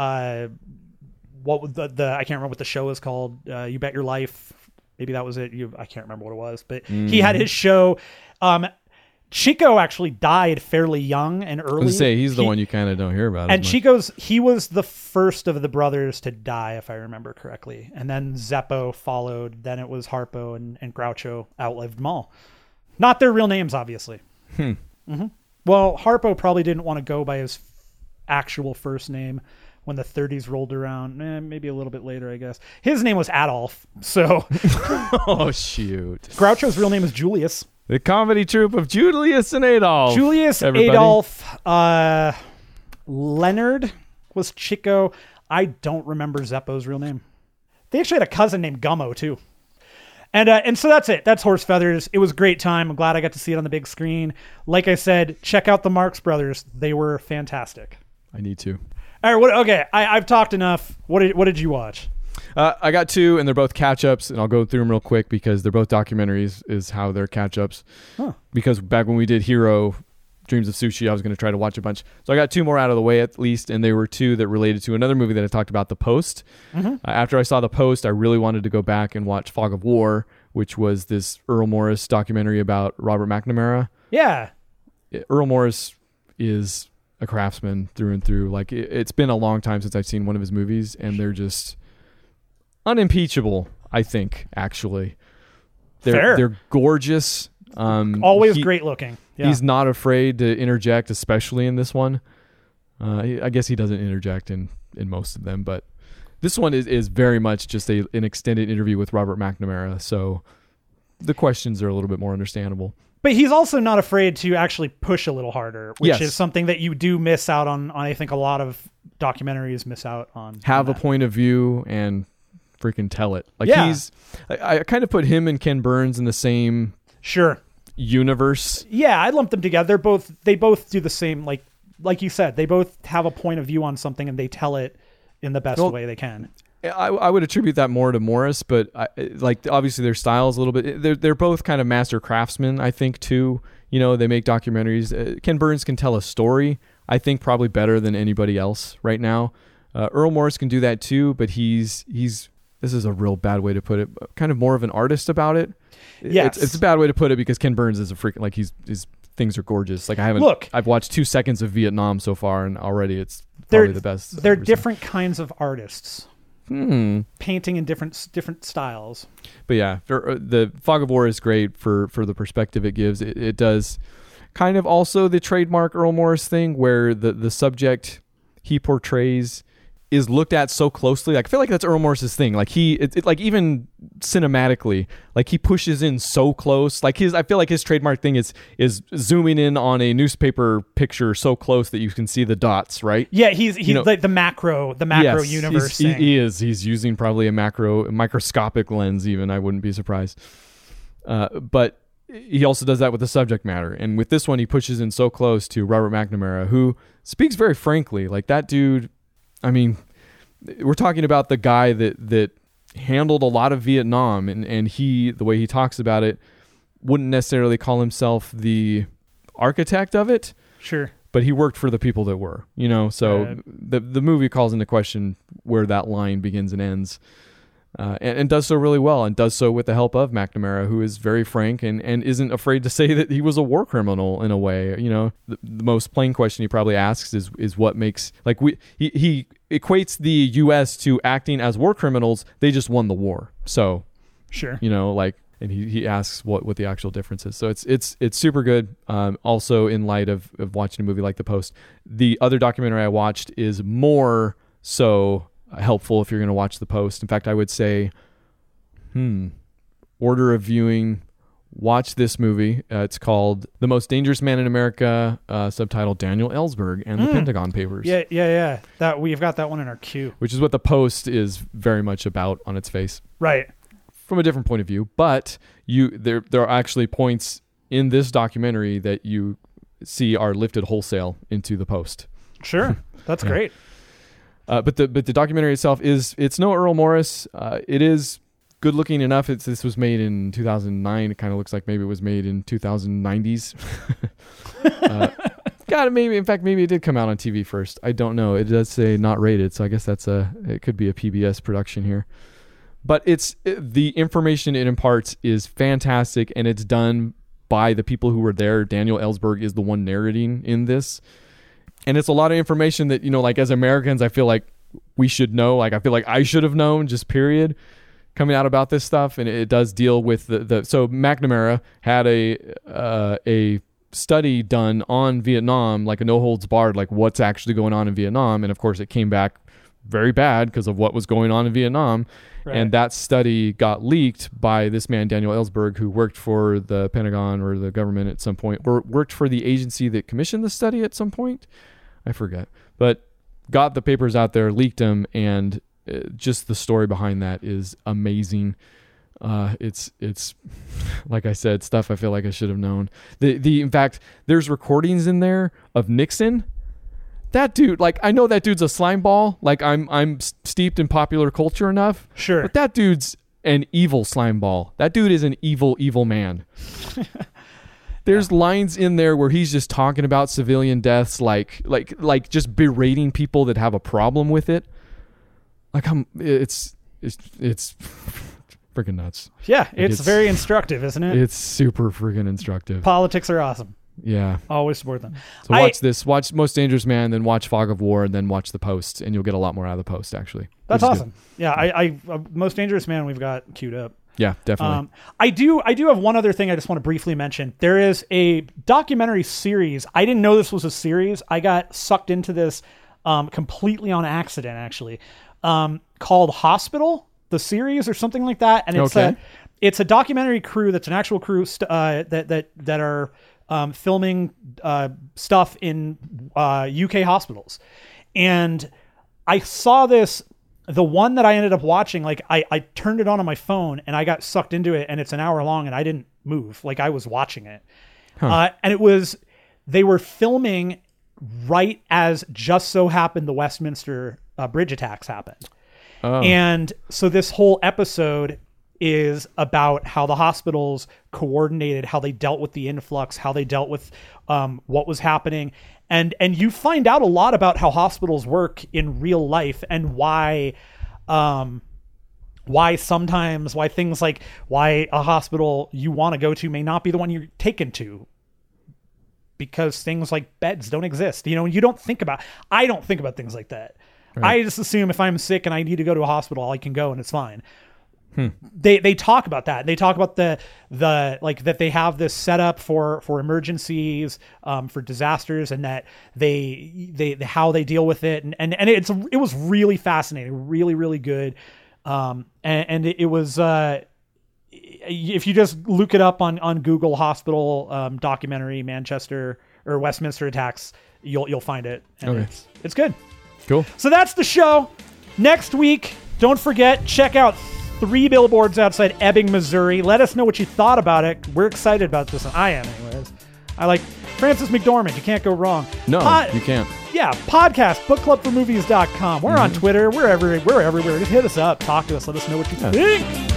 Speaker 2: what was the I can't remember what the show is called. You Bet Your Life. Maybe that was it. I can't remember what it was, but he had his show. Chico actually died fairly young and early.
Speaker 1: I was gonna say, he's the one you kind of don't hear about.
Speaker 2: And he was the first of the brothers to die, if I remember correctly. And then Zeppo followed. Then it was Harpo and Groucho outlived them all. Not their real names, obviously. Mm-hmm. Well, Harpo probably didn't want to go by his actual first name when the 30s rolled around. Maybe a little bit later, I guess. His name was Adolf. So,
Speaker 1: oh shoot!
Speaker 2: Groucho's real name is Julius.
Speaker 1: The comedy troupe of Julius and Adolf.
Speaker 2: Julius, everybody. Adolf, Leonard was Chico. I don't remember Zeppo's real name. They actually had a cousin named Gummo too. And so that's it. That's Horse Feathers. It was a great time. I'm glad I got to see it on the big screen. Like I said, check out the Marx Brothers. They were fantastic.
Speaker 1: I need to.
Speaker 2: All right. Okay. I've talked enough. What did you watch?
Speaker 1: I got 2, and they're both catch-ups, and I'll go through them real quick because they're both documentaries is how they're catch-ups. Huh. Because back when we did Hero, Dreams of Sushi, I was going to try to watch a bunch. So I got 2 more out of the way at least, and they were 2 that related to another movie that I talked about, The Post. Mm-hmm. After I saw The Post, I really wanted to go back and watch Fog of War, which was this Earl Morris documentary about Robert McNamara.
Speaker 2: Yeah.
Speaker 1: Earl Morris is a craftsman through and through. Like, it's been a long time since I've seen one of his movies, and they're just unimpeachable, I think, actually. They're gorgeous.
Speaker 2: Always great looking. Yeah.
Speaker 1: He's not afraid to interject, especially in this one. I guess he doesn't interject in most of them, but This one is very much just an extended interview with Robert McNamara, so the questions are a little bit more understandable.
Speaker 2: But he's also not afraid to actually push a little harder, which
Speaker 1: Yes.
Speaker 2: is something that you do miss out on. I think a lot of documentaries miss out on.
Speaker 1: Have a
Speaker 2: that.
Speaker 1: point of view and freaking tell it. Like
Speaker 2: Yeah.
Speaker 1: I kind of put him and Ken Burns in the same
Speaker 2: Sure.
Speaker 1: universe.
Speaker 2: Yeah, I lump them together. They both do the same. Like you said, they both have a point of view on something and they tell it in the best way they can.
Speaker 1: I would attribute that more to Morris, but obviously their style is a little bit. They're both kind of master craftsmen, I think, too. You know, they make documentaries. Ken Burns can tell a story, I think, probably better than anybody else right now. Earl Morris can do that too, but he's this is a real bad way to put it, kind of more of an artist about it.
Speaker 2: Yes.
Speaker 1: It's a bad way to put it because Ken Burns is a freaking, like, his things are gorgeous. Like, I've watched 2 seconds of Vietnam so far, and already it's probably the best.
Speaker 2: They're different kinds of artists.
Speaker 1: Painting
Speaker 2: in different styles.
Speaker 1: But yeah, the Fog of War is great for the perspective it gives. It does kind of also the trademark Earl Morris thing where the subject he portrays is looked at so closely. Like, I feel like that's Earl Morris's thing. Like like even cinematically, like he pushes in so close. Like I feel like his trademark thing is zooming in on a newspaper picture so close that you can see the dots, right?
Speaker 2: Yeah, he's like the macro
Speaker 1: yes,
Speaker 2: universe.
Speaker 1: He's using probably a microscopic lens even. I wouldn't be surprised. But he also does that with the subject matter. And with this one, he pushes in so close to Robert McNamara, who speaks very frankly. Like, that dude, I mean, we're talking about the guy that handled a lot of Vietnam, and he, the way he talks about it, wouldn't necessarily call himself the architect of it.
Speaker 2: Sure.
Speaker 1: But he worked for the people that were, you know, so
Speaker 2: Right.
Speaker 1: the movie calls into question where that line begins and ends. And does so really well, and does so with the help of McNamara, who is very frank and isn't afraid to say that he was a war criminal in a way. You know, the most plain question he probably asks is what makes, like, he equates the U.S. to acting as war criminals. They just won the war. So,
Speaker 2: Sure.
Speaker 1: you know, like, and he asks what the actual difference is. So it's super good. Also, in light of watching a movie like The Post, the other documentary I watched is more so helpful if you're going to watch The Post. In fact, I would say, order of viewing, watch this movie. It's called The Most Dangerous Man in America, subtitled Daniel Ellsberg and the Pentagon Papers.
Speaker 2: Yeah. That we've got that one in our queue.
Speaker 1: Which is what The Post is very much about on its face.
Speaker 2: Right.
Speaker 1: From a different point of view, but there are actually points in this documentary that you see are lifted wholesale into The Post.
Speaker 2: Sure. That's
Speaker 1: Yeah.
Speaker 2: great.
Speaker 1: But the documentary itself it's no Earl Morris. It is good looking enough. This was made in 2009. It kind of looks like maybe it was made in 2090s. Maybe it did come out on TV first. I don't know. It does say not rated, so I guess it could be a PBS production here. But the information it imparts is fantastic, and it's done by the people who were there. Daniel Ellsberg is the one narrating in this. And it's a lot of information that, you know, like, as Americans, I feel like we should know. Like, I feel like I should have known, just period, coming out about this stuff. And it does deal with so McNamara had a study done on Vietnam, like a no holds barred, like what's actually going on in Vietnam. And of course it came back very bad because of what was going on in Vietnam.
Speaker 2: Right.
Speaker 1: And that study got leaked by this man, Daniel Ellsberg, who worked for the Pentagon or the government at some point, or worked for the agency that commissioned the study at some point. I forget. But got the papers out there, leaked them, and just the story behind that is amazing. It's like I said, stuff I feel like I should have known. In fact, there's recordings in there of Nixon. That dude, like, I know that dude's a slime ball. Like, I'm steeped in popular culture enough.
Speaker 2: Sure.
Speaker 1: But that dude's an evil slime ball. That dude is an evil man. There's lines in there where he's just talking about civilian deaths, like just berating people that have a problem with it. Like, it's freaking nuts.
Speaker 2: Yeah, it's very instructive, isn't it?
Speaker 1: It's super freaking instructive.
Speaker 2: Politics are awesome.
Speaker 1: Yeah.
Speaker 2: Always support them.
Speaker 1: So watch Most Dangerous Man, then watch Fog of War, and then watch The Post, and you'll get a lot more out of The Post, actually.
Speaker 2: That's awesome. Good. Yeah, I Most Dangerous Man we've got queued up.
Speaker 1: Yeah, definitely.
Speaker 2: I do have one other thing I just want to briefly mention. There is a documentary series. I didn't know this was a series. I got sucked into this completely on accident, actually. called Hospital, the series or something like that. And it's a documentary crew that's an actual crew that are filming stuff in UK hospitals. And I saw this, the one that I ended up watching, like I turned it on my phone and I got sucked into it, and it's an hour long and I didn't move. Like I was watching it. And they were filming right as just so happened the Westminster bridge attacks happened. Oh. And so this whole episode is about how the hospitals coordinated, how they dealt with the influx, how they dealt with what was happening. And you find out a lot about how hospitals work in real life, and why things like why a hospital you want to go to may not be the one you're taken to, because things like beds don't exist. You know, I don't think about things like that. Right. I just assume if I'm sick and I need to go to a hospital, I can go and it's fine. They talk about that. They talk about the like that they have this set up for emergencies, for disasters, and that they how they deal with it. And it was really fascinating, really, really good. And it was, if you just look it up on Google, hospital, documentary, Manchester or Westminster attacks, you'll find it. And it's good.
Speaker 1: Cool.
Speaker 2: So that's the show. Next week, don't forget, check out 3 Billboards Outside Ebbing, Missouri. Let us know what you thought about it. We're excited about this. I am, anyways. I like Francis McDormand. You can't go wrong.
Speaker 1: No, you can't.
Speaker 2: Yeah, podcast, bookclubformovies.com. We're on Twitter. We're everywhere. Just hit us up. Talk to us. Let us know what you think.